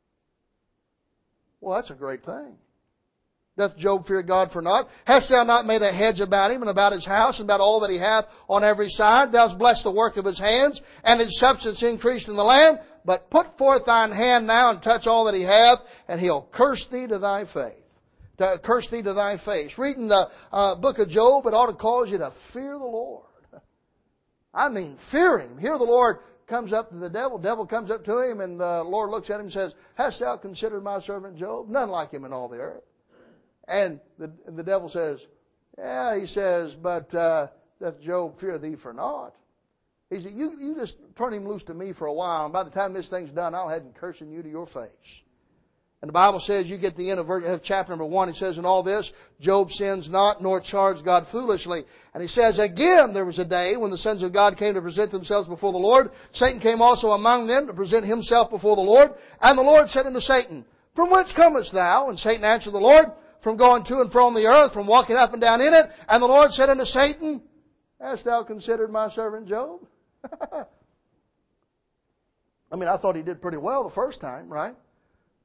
Well, that's a great thing. Doth Job fear God for naught? Hast thou not made a hedge about him and about his house and about all that he hath on every side? Thou hast blessed the work of his hands, and his substance increased in the land. But put forth thine hand now and touch all that he hath, and he'll curse thee to thy face. To curse thee to thy face. Reading the uh, book of Job, it ought to cause you to fear the Lord. I mean, fear Him. Here the Lord comes up to the devil. The devil comes up to him, and the Lord looks at him and says, Hast thou considered my servant Job? None like him in all the earth. And the, the devil says, yeah, he says, but uh, doth Job fear thee for naught? He said, you, you just turn him loose to me for a while, and by the time this thing's done, I'll have him cursing you to your face. And the Bible says, you get the end of chapter number one, it says, In all this, Job sins not, nor charged God foolishly. And he says, Again, there was a day when the sons of God came to present themselves before the Lord. Satan came also among them to present himself before the Lord. And the Lord said unto Satan, From whence comest thou? And Satan answered the Lord, From going to and from the earth, from walking up and down in it. And the Lord said unto Satan, Hast thou considered my servant Job? I mean, I thought he did pretty well the first time, right?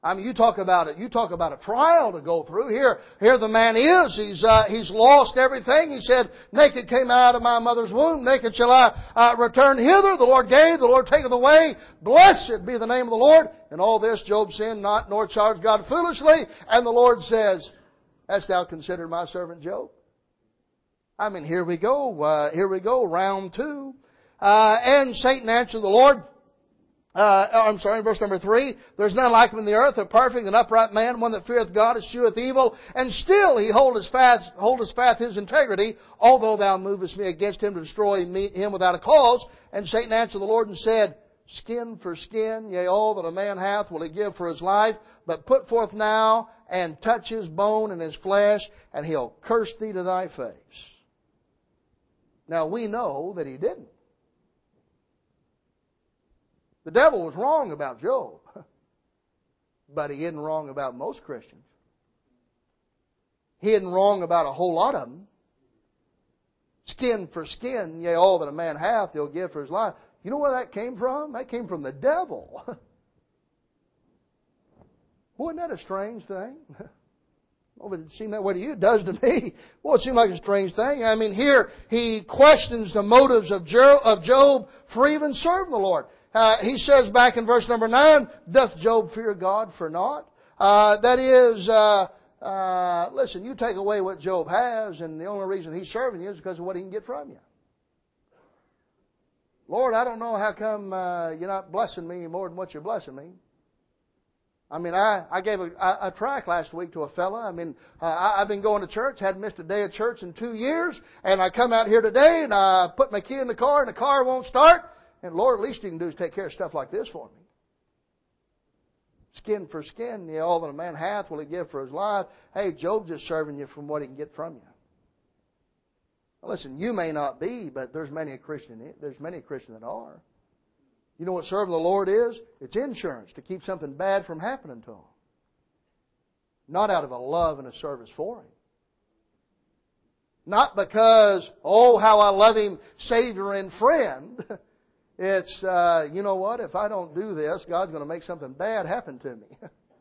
I mean, you talk about it. You talk about a trial to go through. Here, here the man is. He's uh, he's lost everything. He said, "Naked came I out of my mother's womb. Naked shall I uh, return hither. The Lord gave. The Lord taketh away. Blessed be the name of the Lord." And all this Job sinned not, nor charged God foolishly. And the Lord says, "Hast thou considered my servant Job?" I mean, here we go. Uh, here we go. Round two. Uh, and Satan answered the Lord. Uh, I'm sorry, verse number three. "There's none like him in the earth, a perfect and upright man, one that feareth God, escheweth evil, and still he holdeth fast, holdeth fast his integrity, although thou movest me against him to destroy me, him without a cause." And Satan answered the Lord and said, "Skin for skin, yea, all that a man hath will he give for his life. But put forth now, and touch his bone and his flesh, and he'll curse thee to thy face." Now we know that he didn't. The devil was wrong about Job, but he isn't wrong about most Christians. He isn't wrong about a whole lot of them. Skin for skin, yea, all that a man hath, he'll give for his life. You know where that came from? That came from the devil. Wasn't that a strange thing? Well, it seemed that way to you. It does to me. Well, it seemed like a strange thing. I mean, here he questions the motives of Job for even serving the Lord. Uh, he says back in verse number nine, "Doth Job fear God for naught?" Uh, that is, uh, uh, listen, you take away what Job has, and the only reason he's serving you is because of what he can get from you. Lord, I don't know how come uh, you're not blessing me more than what you're blessing me. I mean, I, I gave a, a, a tract last week to a fella. I mean, uh, I, I've been going to church, hadn't missed a day of church in two years, and I come out here today, and I put my key in the car, and the car won't start. And Lord, at least you can do is take care of stuff like this for me. Skin for skin, you know, all that a man hath will he give for his life. Hey, Job's just serving you from what he can get from you. Now listen, you may not be, but there's many a Christian. There's many Christians that are. You know what serving the Lord is? It's insurance to keep something bad from happening to them. Not out of a love and a service for Him. Not because, oh, how I love Him, Savior and friend. It's, uh, you know what, if I don't do this, God's going to make something bad happen to me.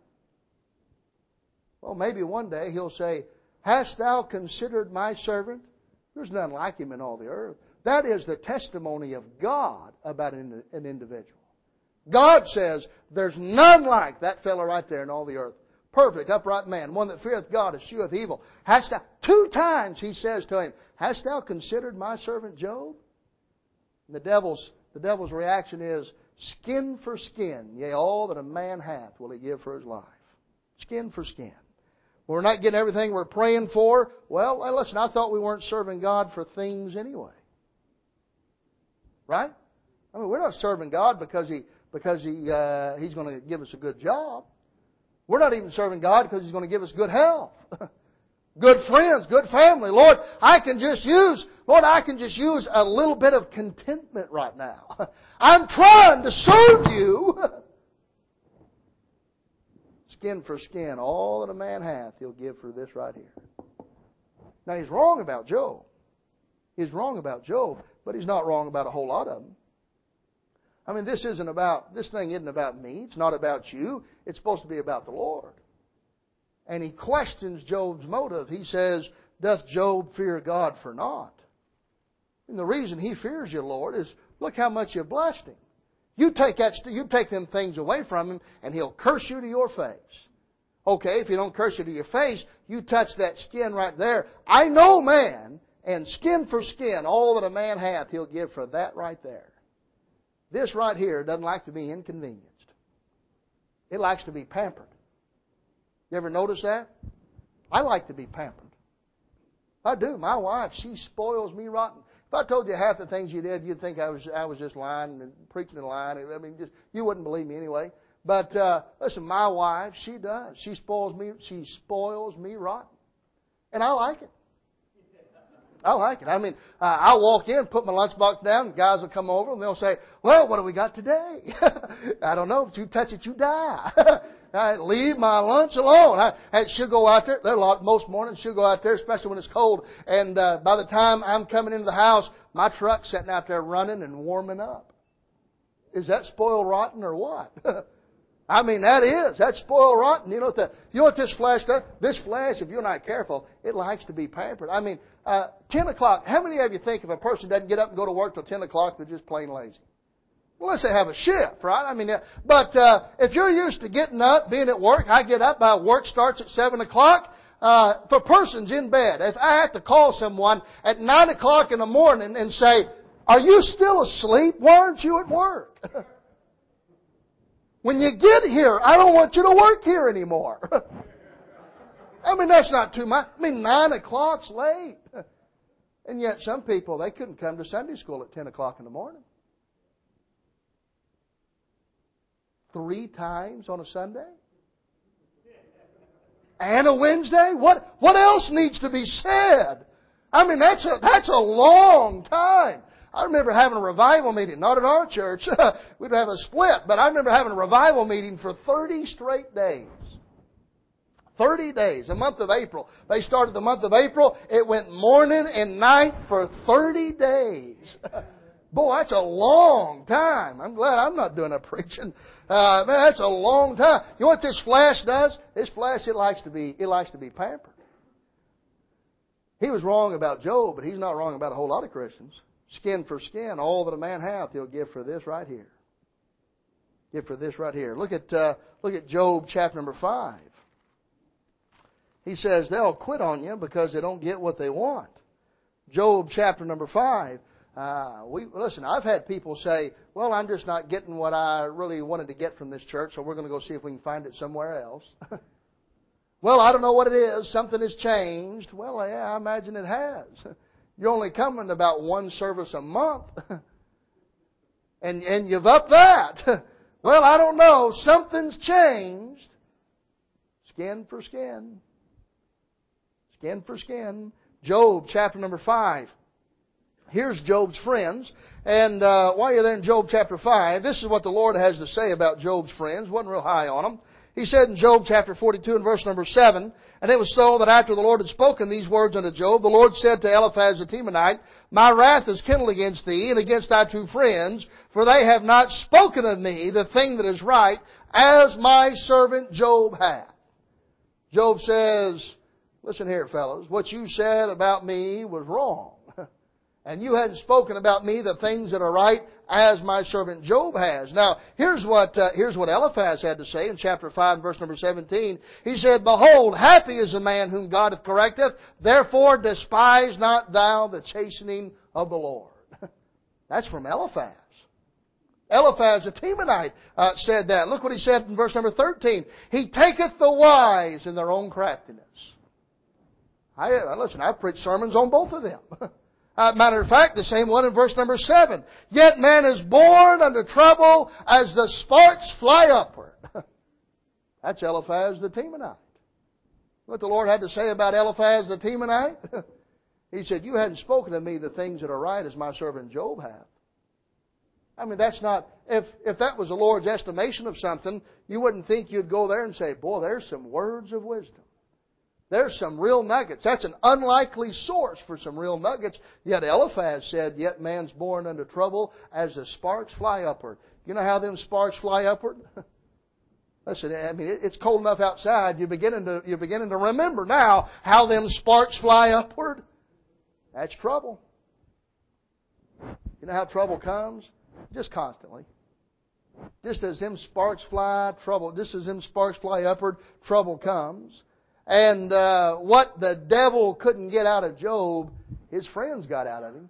Well, maybe one day He'll say, "Hast thou considered my servant? There's none like him in all the earth." That is the testimony of God about an individual. God says, "There's none like that fellow right there in all the earth. Perfect, upright man, one that feareth God, escheweth evil." Hast thou, two times He says to him, "Hast thou considered my servant Job?" And the devil's The devil's reaction is, "Skin for skin, yea, all that a man hath will he give for his life." Skin for skin. We're not getting everything we're praying for. Well, listen, I thought we weren't serving God for things anyway. Right? I mean, we're not serving God because He because He uh, He's going to give us a good job. We're not even serving God because He's going to give us good health. Good friends, good family. Lord, I can just use, Lord, I can just use a little bit of contentment right now. I'm trying to serve You. Skin for skin, all that a man hath, he'll give for this right here. Now, he's wrong about Job. He's wrong about Job, but he's not wrong about a whole lot of them. I mean, this isn't about, this thing isn't about me. It's not about you. It's supposed to be about the Lord. And he questions Job's motive. He says, "Doth Job fear God for naught?" And the reason he fears You, Lord, is look how much You blessed him. You take that, you take them things away from him, and he'll curse you to your face. Okay, if he don't curse you to your face, you touch that skin right there. I know man, and skin for skin, all that a man hath, he'll give for that right there. This right here doesn't like to be inconvenienced. It likes to be pampered. You ever notice that? I like to be pampered. I do. My wife, she spoils me rotten. If I told you half the things you did, you'd think I was I was just lying and preaching a lie. I mean, just you wouldn't believe me anyway. But uh, listen, my wife, she does. She spoils me. She spoils me rotten, and I like it. I like it. I mean, uh, I'll walk in, put my lunchbox down, and guys will come over and they'll say, "Well, what do we got today?" I don't know, but you touch it, you die. I leave my lunch alone. I, I, she'll go out there. There are a lot, most mornings she'll go out there, especially when it's cold. And uh, by the time I'm coming into the house, my truck's sitting out there running and warming up. Is that spoiled rotten or what? I mean, that is. That's spoiled rotten. You know what, the, you know what this flesh does? This flesh, if you're not careful, it likes to be pampered. I mean, uh, ten o'clock. How many of you think if a person doesn't get up and go to work till ten o'clock, they're just plain lazy? Well, unless they have a shift, right? I mean, but uh, if you're used to getting up, being at work, I get up, my work starts at seven o'clock. Uh, for persons in bed, if I have to call someone at nine o'clock in the morning and say, "Are you still asleep? Why aren't you at work?" When you get here, I don't want you to work here anymore. I mean, that's not too much. I mean, nine o'clock's late. And yet some people, they couldn't come to Sunday school at ten o'clock in the morning. Three times on a Sunday? And a Wednesday? What, what else needs to be said? I mean, that's a, that's a long time. I remember having a revival meeting, not at our church. We'd have a split, but I remember having a revival meeting for thirty straight days. thirty days, the month of April. They started the month of April. It went morning and night for thirty days. Boy, that's a long time. I'm glad I'm not doing a preaching. Uh, man, that's a long time. You know what this flesh does? This flesh, it likes to be, it likes to be pampered. He was wrong about Job, but he's not wrong about a whole lot of Christians. Skin for skin, all that a man hath, he'll give for this right here. Give for this right here. Look at uh, look at Job chapter number five. He says they'll quit on you because they don't get what they want. Job chapter number five. Uh, we listen. I've had people say, "Well, I'm just not getting what I really wanted to get from this church, so we're going to go see if we can find it somewhere else." Well, I don't know what it is. Something has changed. Well, yeah, I imagine it has. You're only coming about one service a month. and and you've upped that. Well, I don't know. Something's changed. Skin for skin. Skin for skin. Job chapter number five. Here's Job's friends. And uh, while you're there in Job chapter five, this is what the Lord has to say about Job's friends. Wasn't real high on them. He said in Job chapter forty-two and verse number seven, "And it was so that after the Lord had spoken these words unto Job, the Lord said to Eliphaz the Temanite, My wrath is kindled against thee and against thy two friends, for they have not spoken of me the thing that is right, as my servant Job hath." Job says, listen here, fellows, what you said about me was wrong. And you hadn't spoken about me the things that are right, as my servant Job has. Now, here's what uh, here's what Eliphaz had to say in chapter five, verse number seventeen. He said, "Behold, happy is the man whom God hath corrected. Therefore despise not thou the chastening of the Lord." That's from Eliphaz. Eliphaz the Temanite uh, said that. Look what he said in verse number thirteen. "He taketh the wise in their own craftiness." I, uh, listen, I've preached sermons on both of them. Uh, matter of fact, the same one in verse number seven. "Yet man is born unto trouble as the sparks fly upward." That's Eliphaz the Temanite. What the Lord had to say about Eliphaz the Temanite? He said, "You hadn't spoken to me the things that are right, as my servant Job hath." I mean, that's not, if, if that was the Lord's estimation of something, you wouldn't think you'd go there and say, "Boy, there's some words of wisdom. There's some real nuggets." That's an unlikely source for some real nuggets. Yet Eliphaz said, "Yet man's born unto trouble as the sparks fly upward." You know how them sparks fly upward? Listen, I mean, it's cold enough outside. You're beginning to, you're beginning to remember now how them sparks fly upward. That's trouble. You know how trouble comes? Just constantly. Just as them sparks fly, trouble, just as them sparks fly upward, trouble comes. And uh, what the devil couldn't get out of Job, his friends got out of him.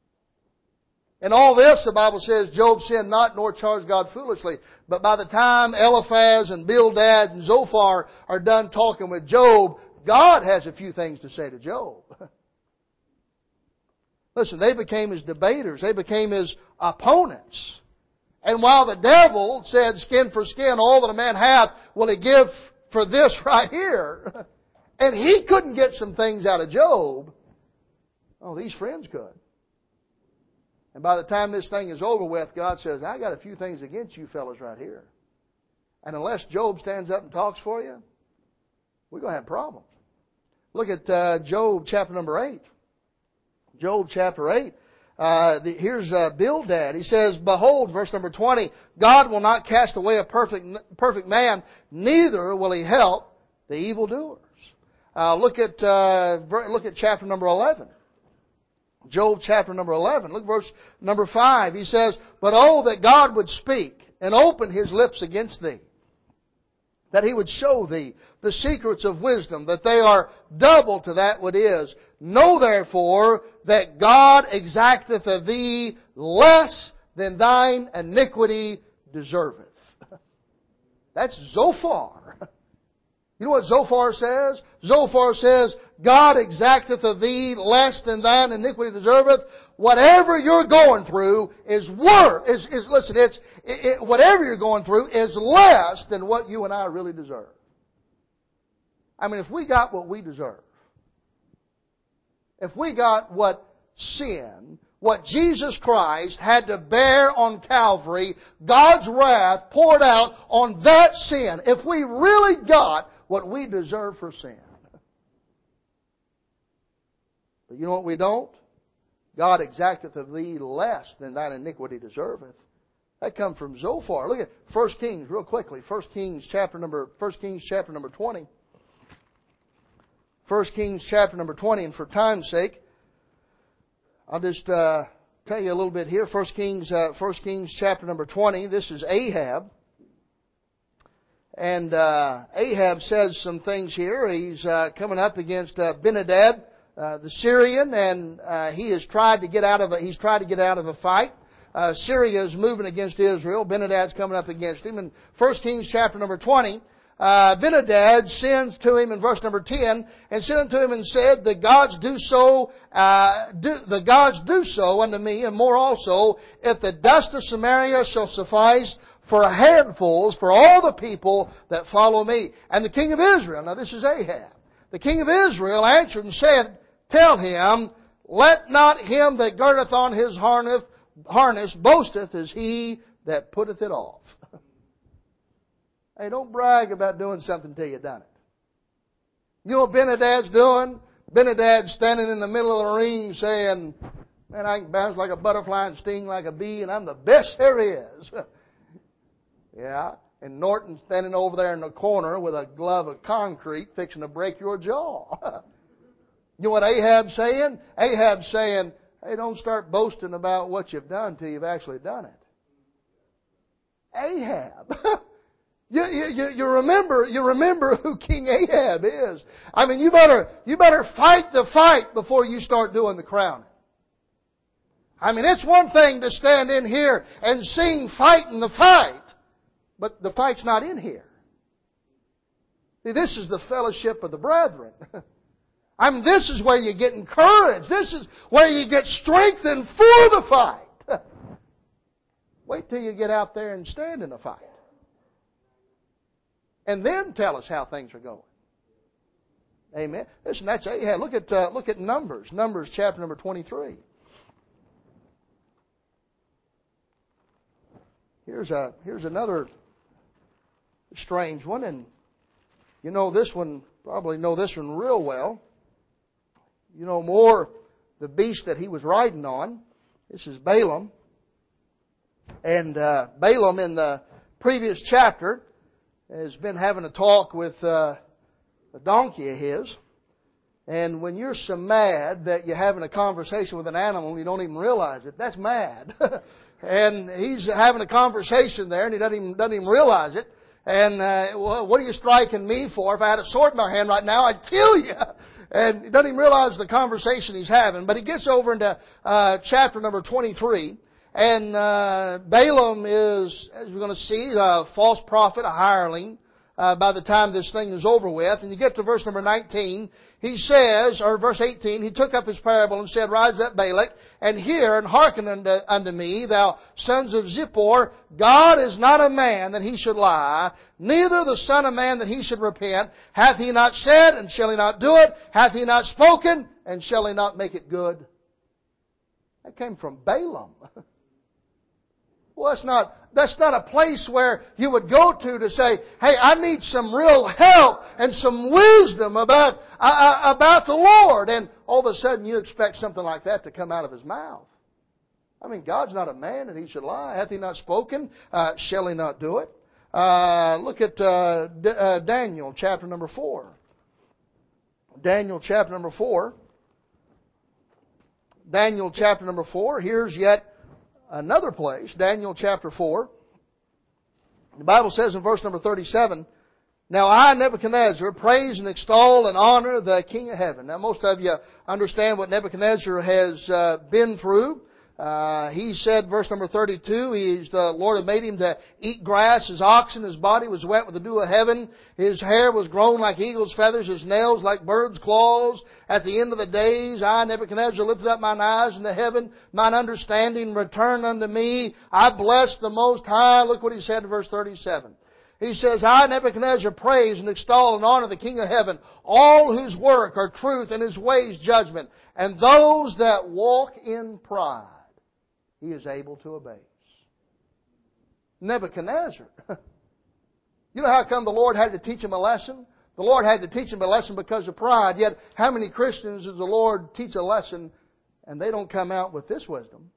And all this, the Bible says, Job sinned not nor charged God foolishly. But by the time Eliphaz and Bildad and Zophar are done talking with Job, God has a few things to say to Job. Listen, they became his debaters. They became his opponents. And while the devil said, "Skin for skin, all that a man hath will he give for this right here," and he couldn't get some things out of Job, oh, these friends could. And by the time this thing is over with, God says, "I got a few things against you fellas right here. And unless Job stands up and talks for you, we're going to have problems." Look at uh, Job chapter number eight. Job chapter eight. Uh, the, here's uh, Bildad. He says, behold, verse number twenty, God will not cast away a perfect, perfect man, neither will He help the evildoers. Uh, look at, uh, look at chapter number eleven. Job chapter number eleven. Look at verse number five. He says, but oh, that God would speak and open His lips against thee, that He would show thee the secrets of wisdom, that they are double to that what is. Know therefore that God exacteth of thee less than thine iniquity deserveth. That's Zophar. You know what Zophar says? Zophar says, God exacteth of thee less than thine iniquity deserveth. Whatever you're going through is worth, is, is listen, it's, it, it, whatever you're going through is less than what you and I really deserve. I mean, if we got what we deserve, if we got what sin, what Jesus Christ had to bear on Calvary, God's wrath poured out on that sin, if we really got what we deserve for sin. But you know what we don't? God exacteth of thee less than thine iniquity deserveth. That comes from Zophar. Look at First Kings real quickly. First Kings chapter number First Kings chapter number twenty. First Kings chapter number twenty, and for time's sake, I'll just uh, tell you a little bit here. First Kings, uh, First Kings chapter number twenty. This is Ahab, and uh, Ahab says some things here. He's uh, coming up against uh, Ben-Hadad, uh, the Syrian, and uh, he has tried to get out of a, he's tried to get out of a fight. Uh, Syria is moving against Israel. Ben-Hadad's coming up against him. In First Kings chapter number twenty. Uh, Ben-Hadad sends to him in verse number ten, and sent unto him and said, the gods do so, uh, do, the gods do so unto me, and more also, if the dust of Samaria shall suffice for handfuls for all the people that follow me. And the king of Israel, now this is Ahab, the king of Israel answered and said, tell him, let not him that girdeth on his harness, harness boasteth as he that putteth it off. Hey, don't brag about doing something until you've done it. You know what Ben-Hadad's doing? Ben-Hadad's standing in the middle of the ring saying, man, I can bounce like a butterfly and sting like a bee, and I'm the best there is. Yeah. And Norton's standing over there in the corner with a glove of concrete fixing to break your jaw. You know what Ahab's saying? Ahab's saying, hey, don't start boasting about what you've done till you've actually done it. Ahab. You, you, you remember, you remember who King Ahab is. I mean, you better, you better fight the fight before you start doing the crowning. I mean, it's one thing to stand in here and sing fighting the fight, but the fight's not in here. See, this is the fellowship of the brethren. I mean, this is where you get encouraged. This is where you get strengthened for the fight. Wait till you get out there and stand in the fight. And then tell us how things are going. Amen. Listen, that's Ahab. Look at uh, look at Numbers. Numbers chapter number twenty-three. Here's a here's another strange one, and you know this one, probably know this one real well. You know more the beast that he was riding on. This is Balaam. And uh, Balaam in the previous chapter has been having a talk with uh, a donkey of his. And when you're so mad that you're having a conversation with an animal and you don't even realize it, that's mad. And he's having a conversation there and he doesn't even, doesn't even realize it. And uh, well, what are you striking me for? If I had a sword in my hand right now, I'd kill you. And he doesn't even realize the conversation he's having. But he gets over into uh, chapter number twenty-three. And uh, Balaam is, as we're going to see, a false prophet, a hireling, uh, by the time this thing is over with. And you get to verse number nineteen, he says, or verse eighteen, he took up his parable and said, rise up, Balak, and hear and hearken unto, unto me, thou sons of Zippor. God is not a man that he should lie, neither the son of man that he should repent. Hath he not said, and shall he not do it? Hath he not spoken, and shall he not make it good? That came from Balaam. Well, that's not, that's not a place where you would go to to say, hey, I need some real help and some wisdom about, uh, about the Lord. And all of a sudden you expect something like that to come out of his mouth. I mean, God's not a man that He should lie. Hath He not spoken? Uh, shall He not do it? Uh, look at uh, D- uh, Daniel chapter number four. Daniel chapter number four. Daniel chapter number four. Here's yet another place. Daniel chapter four. The Bible says in verse number thirty-seven, Now I, Nebuchadnezzar, praise and extol and honor the King of heaven. Now most of you understand what Nebuchadnezzar has uh, been through. Uh, he said, verse number thirty-two, he's, the Lord had made him to eat grass. His oxen, his body was wet with the dew of heaven. His hair was grown like eagle's feathers. His nails like bird's claws. At the end of the days, I, Nebuchadnezzar, lifted up mine eyes into heaven. Mine understanding returned unto me. I blessed the Most High. Look what he said in verse thirty-seven. He says, I, Nebuchadnezzar, praise and extol and honor the King of heaven, all whose work are truth and His ways judgment, and those that walk in pride He is able to abase. Nebuchadnezzar. You know how come the Lord had to teach him a lesson? The Lord had to teach him a lesson because of pride. Yet, how many Christians does the Lord teach a lesson and they don't come out with this wisdom?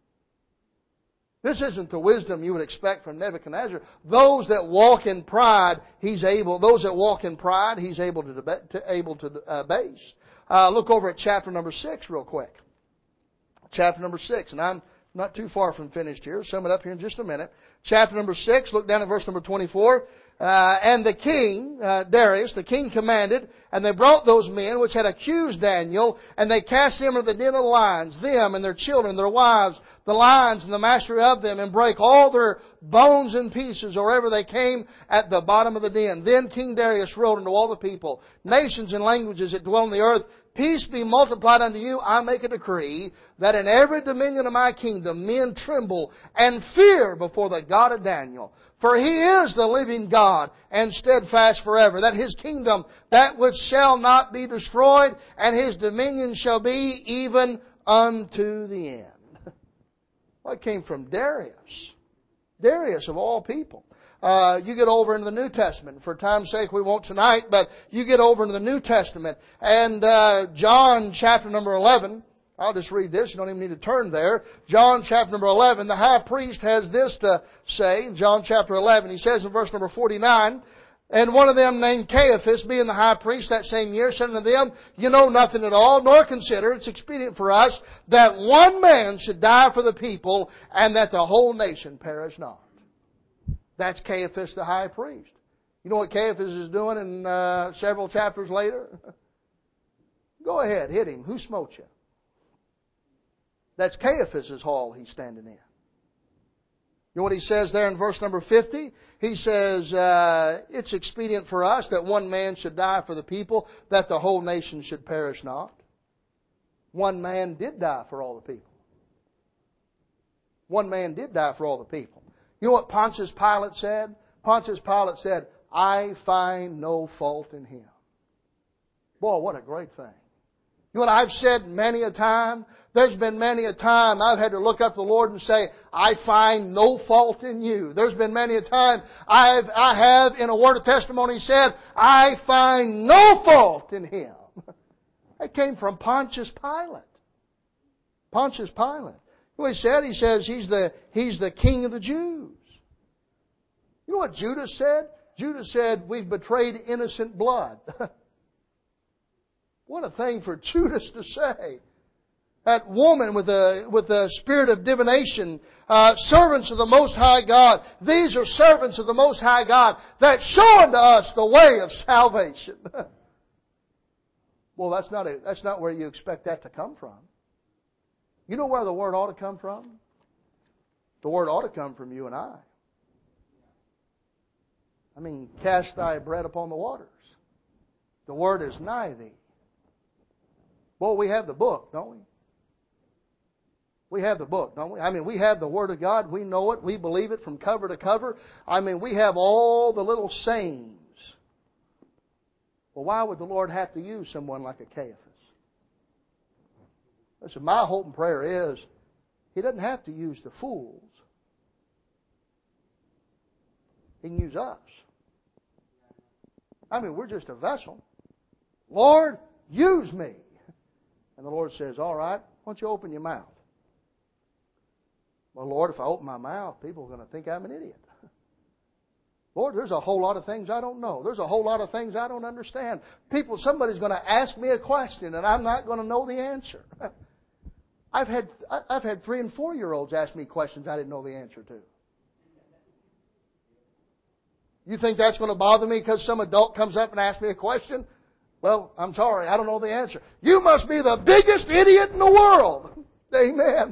This isn't the wisdom you would expect from Nebuchadnezzar. Those that walk in pride, he's able. Those that walk in pride, he's able to, to able to abase. Uh, look over at chapter number six, real quick. Chapter number six, and I'm not too far from finished here. Sum it up here in just a minute. Chapter number six, look down at verse number twenty-four. Uh, and the king, uh, Darius, the king commanded, and they brought those men which had accused Daniel, and they cast them into the den of lions, them and their children, their wives, the lions and the master of them, and break all their bones in pieces, or ever they came at the bottom of the den. Then King Darius wrote unto all the people, nations and languages that dwell on the earth, peace be multiplied unto you. I make a decree that in every dominion of my kingdom men tremble and fear before the God of Daniel. For He is the living God and steadfast forever. That His kingdom, that which shall not be destroyed, and His dominion shall be even unto the end. Well, it came from Darius. Darius of all people. Uh, you get over into the New Testament. For time's sake, we won't tonight, but you get over into the New Testament. And uh, John chapter number eleven, I'll just read this. You don't even need to turn there. John chapter number eleven, the high priest has this to say. In John chapter eleven, he says in verse number forty-nine, And one of them named Caiaphas, being the high priest that same year, said unto them, You know nothing at all, nor consider it's expedient for us that one man should die for the people, and that the whole nation perish not. That's Caiaphas the high priest. You know what Caiaphas is doing in uh, several chapters later? Go ahead, hit him. Who smote you? That's Caiaphas' hall he's standing in. You know what he says there in verse number fifty? He says, uh, it's expedient for us that one man should die for the people, that the whole nation should perish not. One man did die for all the people. One man did die for all the people. You know what Pontius Pilate said? Pontius Pilate said, I find no fault in Him. Boy, what a great thing. You know what I've said many a time? There's been many a time I've had to look up to the Lord and say, I find no fault in You. There's been many a time I've, I have, in a word of testimony, said, I find no fault in Him. That came from Pontius Pilate. Pontius Pilate. You know what he said? He says he's the, he's the king of the Jews. You know what Judas said? Judas said, we've betrayed innocent blood. What a thing for Judas to say. That woman with the, with the spirit of divination, uh, servants of the Most High God. These are servants of the Most High God that show unto us the way of salvation. Well, that's not, a, that's not where you expect that to come from. You know where the word ought to come from? The word ought to come from you and I. I mean, cast thy bread upon the waters. The word is nigh thee. Well, we have the book, don't we? We have the book, don't we? I mean, we have the Word of God. We know it. We believe it from cover to cover. I mean, we have all the little sayings. Well, why would the Lord have to use someone like a Caiaphas? Listen, my hope and prayer is He doesn't have to use the fools. He can use us. I mean, we're just a vessel. Lord, use me. And the Lord says, all right, why don't you open your mouth? Well, Lord, if I open my mouth, people are going to think I'm an idiot. Lord, there's a whole lot of things I don't know. There's a whole lot of things I don't understand. People, somebody's going to ask me a question and I'm not going to know the answer. I've had I've had three and four year olds ask me questions I didn't know the answer to. You think that's going to bother me because some adult comes up and asks me a question? Well, I'm sorry, I don't know the answer. You must be the biggest idiot in the world. Amen.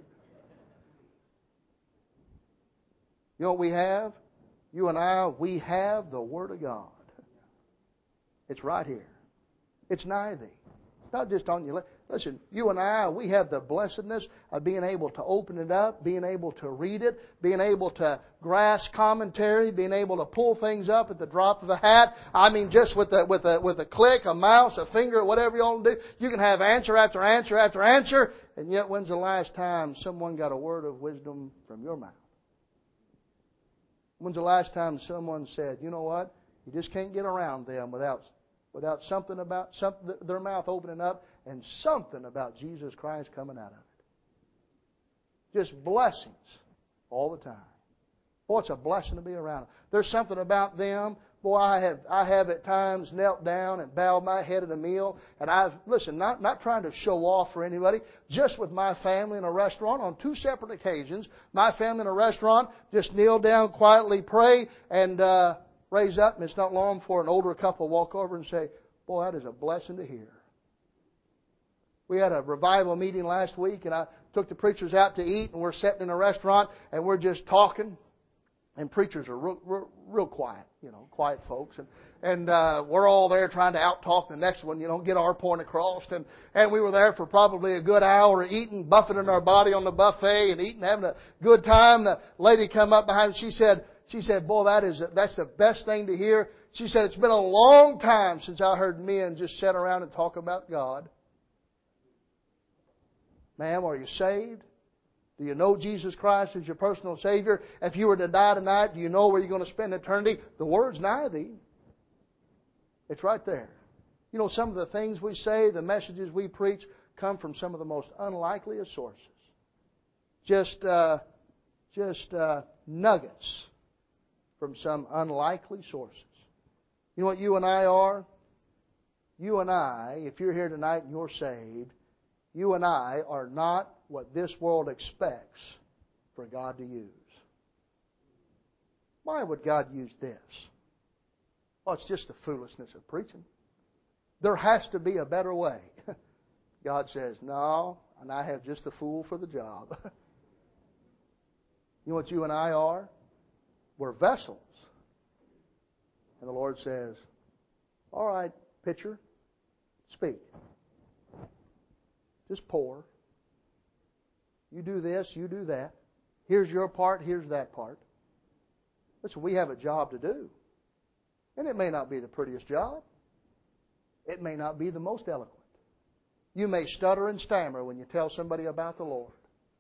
You know what we have? You and I, we have the Word of God. It's right here. It's nigh thee. It's not just on your lip. Listen, you and I, we have the blessedness of being able to open it up, being able to read it, being able to grasp commentary, being able to pull things up at the drop of a hat. I mean, just with a, with a, with a click, a mouse, a finger, whatever you want to do, you can have answer after answer after answer. And yet, when's the last time someone got a word of wisdom from your mouth? When's the last time someone said, you know what? You just can't get around them without without something about something, their mouth opening up and something about Jesus Christ coming out of it. Just blessings all the time. Boy, it's a blessing to be around them. There's something about them. Boy, I have I have at times knelt down and bowed my head at a meal. And I've, listen, not, not trying to show off for anybody, just with my family in a restaurant on two separate occasions. My family in a restaurant, just kneel down, quietly pray, and uh, raise up. And it's not long before an older couple walk over and say, boy, that is a blessing to hear. We had a revival meeting last week, and I took the preachers out to eat, and we're sitting in a restaurant, and we're just talking. And preachers are real, real, real quiet, you know, quiet folks. And, and uh, we're all there trying to out-talk the next one, you know, get our point across. And, and we were there for probably a good hour eating, buffeting our body on the buffet and eating, having a good time. The lady come up behind me. She said, she said, boy, that is that's the best thing to hear. She said, it's been a long time since I heard men just sit around and talk about God. Ma'am, are you saved? Do you know Jesus Christ as your personal Savior? If you were to die tonight, do you know where you're going to spend eternity? The Word's nigh thee. It's right there. You know, some of the things we say, the messages we preach, come from some of the most unlikely of sources. Just, uh, just uh, nuggets from some unlikely sources. You know what you and I are? You and I, if you're here tonight and you're saved, you and I are not what this world expects for God to use. Why would God use this? Well, it's just the foolishness of preaching. There has to be a better way. God says, no, and I have just the fool for the job. You know what you and I are? We're vessels. And the Lord says, all right, pitcher, speak. Just pour. You do this, you do that. Here's your part, here's that part. Listen, we have a job to do. And it may not be the prettiest job. It may not be the most eloquent. You may stutter and stammer when you tell somebody about the Lord.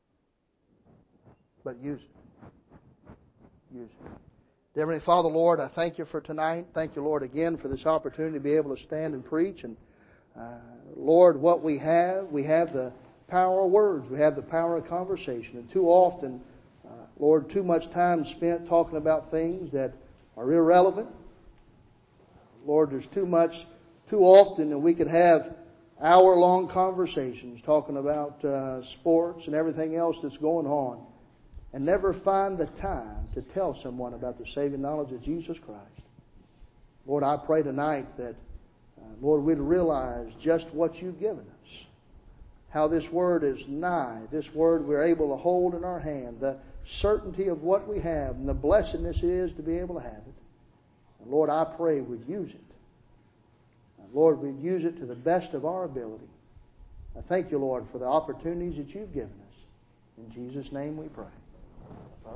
But use it. Use it. Dear Heavenly Father, Lord, I thank You for tonight. Thank You, Lord, again for this opportunity to be able to stand and preach. And uh, Lord, what we have, we have the power of words. We have the power of conversation. And too often, uh, Lord, too much time spent talking about things that are irrelevant. Lord, there's too much, too often that we could have hour-long conversations talking about uh, sports and everything else that's going on and never find the time to tell someone about the saving knowledge of Jesus Christ. Lord, I pray tonight that, uh, Lord, we'd realize just what You've given us. How this Word is nigh. This Word we're able to hold in our hand. The certainty of what we have and the blessedness it is to be able to have it. And Lord, I pray we'd use it. And Lord, we'd use it to the best of our ability. I thank You, Lord, for the opportunities that You've given us. In Jesus' name we pray. Huh?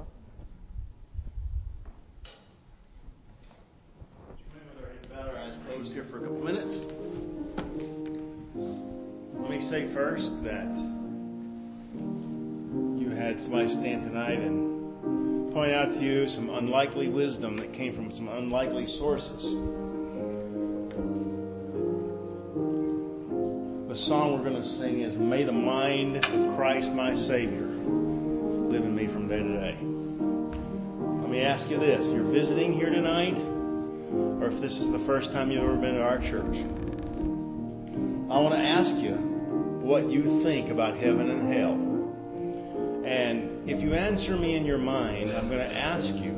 With our heads bowed, our eyes closed here for a couple minutes. Let me say first that you had somebody stand tonight and point out to you some unlikely wisdom that came from some unlikely sources. The song we're going to sing is May the Mind of Christ My Savior live in me from day to day. Let me ask you this. You're visiting here tonight, or if this is the first time you've ever been to our church, I want to ask you what you think about heaven and hell. And if you answer me in your mind, I'm going to ask you,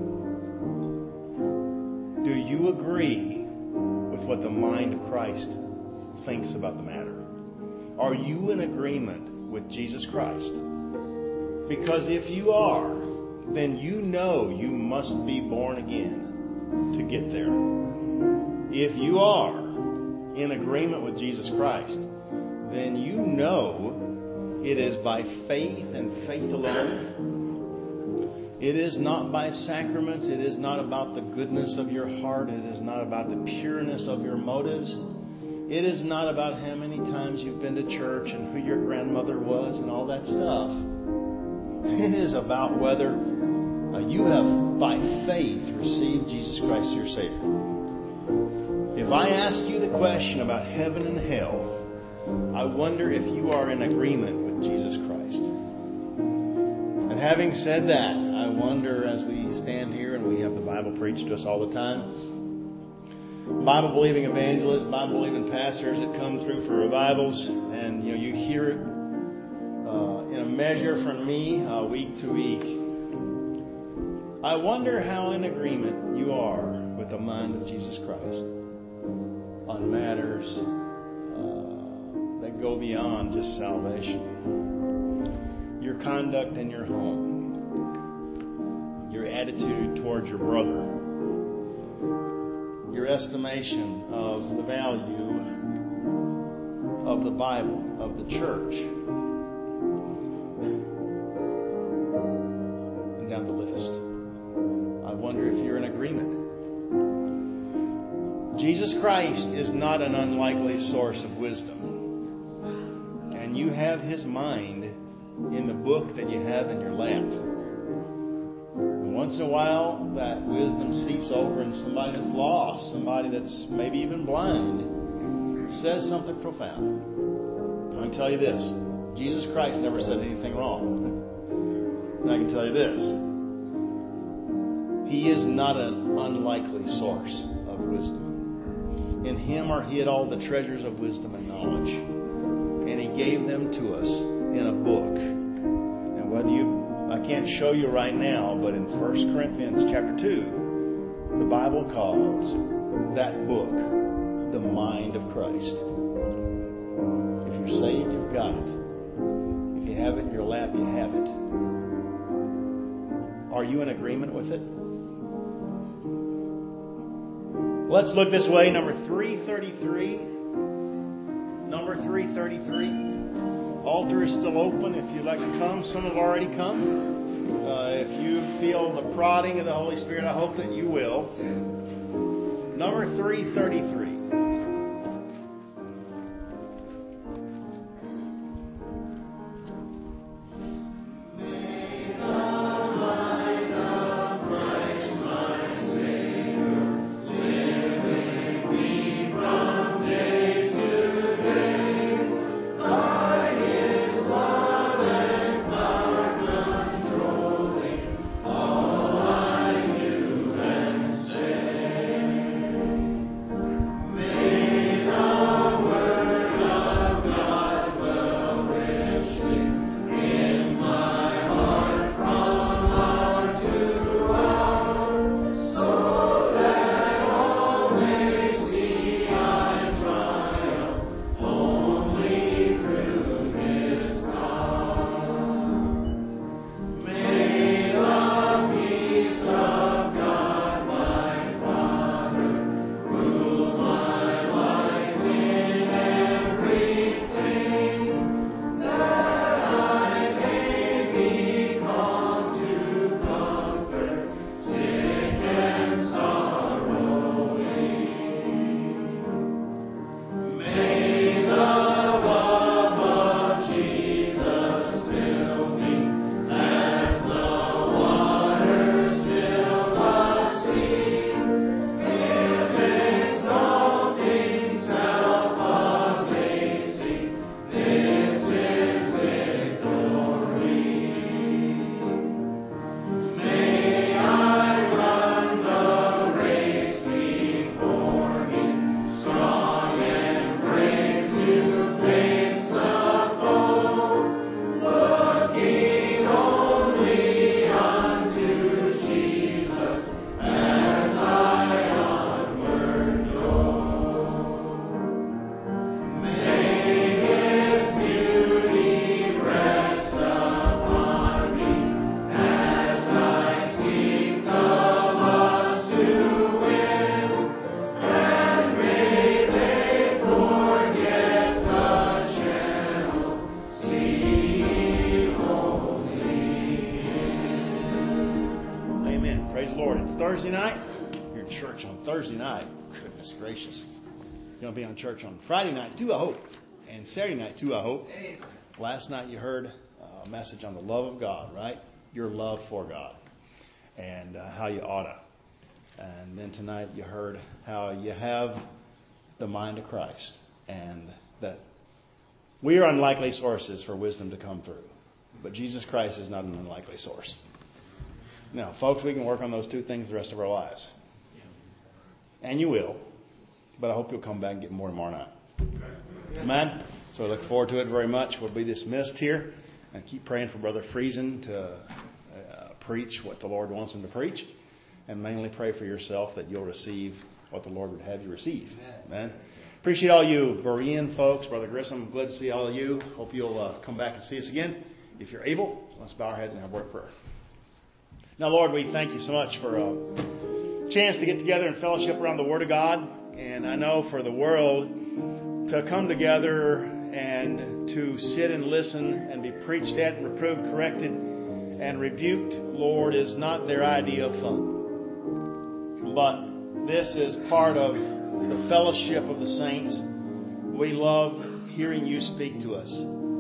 do you agree with what the mind of Christ thinks about the matter? Are you in agreement with Jesus Christ? Because if you are, then you know you must be born again to get there. If you are in agreement with Jesus Christ, then you know it is by faith and faith alone. It is not by sacraments. It is not about the goodness of your heart. It is not about the pureness of your motives. It is not about how many times you've been to church and who your grandmother was and all that stuff. It is about whether uh, you have, by faith, received Jesus Christ as your Savior. If I ask you the question about heaven and hell, I wonder if you are in agreement with Jesus Christ. And having said that, I wonder as we stand here and we have the Bible preached to us all the time, Bible-believing evangelists, Bible-believing pastors that come through for revivals, and you know you hear it uh, in a measure from me uh, week to week. I wonder how in agreement you are with the mind of Jesus Christ on matters uh, that go beyond just salvation. Your conduct in your home, your attitude towards your brother, your estimation of the value of the Bible, of the church, and down the list. I wonder if you're in agreement. Jesus Christ is not an unlikely source of wisdom. And you have His mind in the book that you have in your lap. Once in a while, that wisdom seeps over and somebody that's lost, somebody that's maybe even blind, says something profound. I can tell you this. Jesus Christ never said anything wrong. And I can tell you this. He is not an unlikely source of wisdom. In Him are hid all the treasures of wisdom and knowledge. And He gave them to us in a book. And whether you I can't show you right now, but in First Corinthians chapter two, the Bible calls that book the mind of Christ. If you're saved, you've got it. If you have it in your lap, you have it. Are you in agreement with it? Let's look this way. Number three thirty-three. Number three thirty-three. Altar is still open if you'd like to come. Some have already come. Uh, if you feel the prodding of the Holy Spirit, I hope that you will. Number three thirty-three. May Praise the Lord. It's Thursday night. You're in church on Thursday night. Goodness gracious. You're going to be on church on Friday night too, I hope. And Saturday night too, I hope. Last night you heard a message on the love of God, right? Your love for God. And uh, how you ought to. And then tonight you heard how you have the mind of Christ. And that we are unlikely sources for wisdom to come through. But Jesus Christ is not an unlikely source. Now, folks, we can work on those two things the rest of our lives. And you will. But I hope you'll come back and get more tomorrow night. Amen? So I look forward to it very much. We'll be dismissed here. And keep praying for Brother Friesen to uh, preach what the Lord wants him to preach. And mainly pray for yourself that you'll receive what the Lord would have you receive. Amen? Appreciate all you Berean folks. Brother Grissom, glad to see all of you. Hope you'll uh, come back and see us again. If you're able, let's bow our heads and have a word of prayer. Now, Lord, we thank you so much for a chance to get together and fellowship around the Word of God. And I know for the world to come together and to sit and listen and be preached at, reproved, corrected, and rebuked, Lord, is not their idea of fun. But this is part of the fellowship of the saints. We love hearing you speak to us.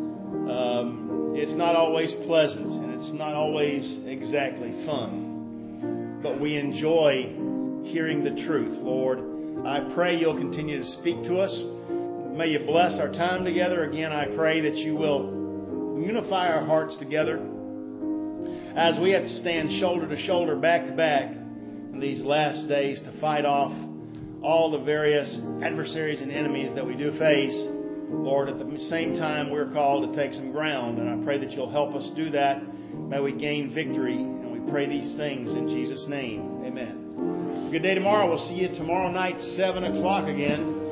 Um, it's not always pleasant, and it's not always exactly fun. But we enjoy hearing the truth, Lord. I pray you'll continue to speak to us. May you bless our time together. Again, I pray that you will unify our hearts together as we have to stand shoulder to shoulder, back to back in these last days to fight off all the various adversaries and enemies that we do face. Lord, at the same time, we're called to take some ground, and I pray that you'll help us do that. May we gain victory, and we pray these things in Jesus' name. Amen. Good day tomorrow. We'll see you tomorrow night, seven o'clock again.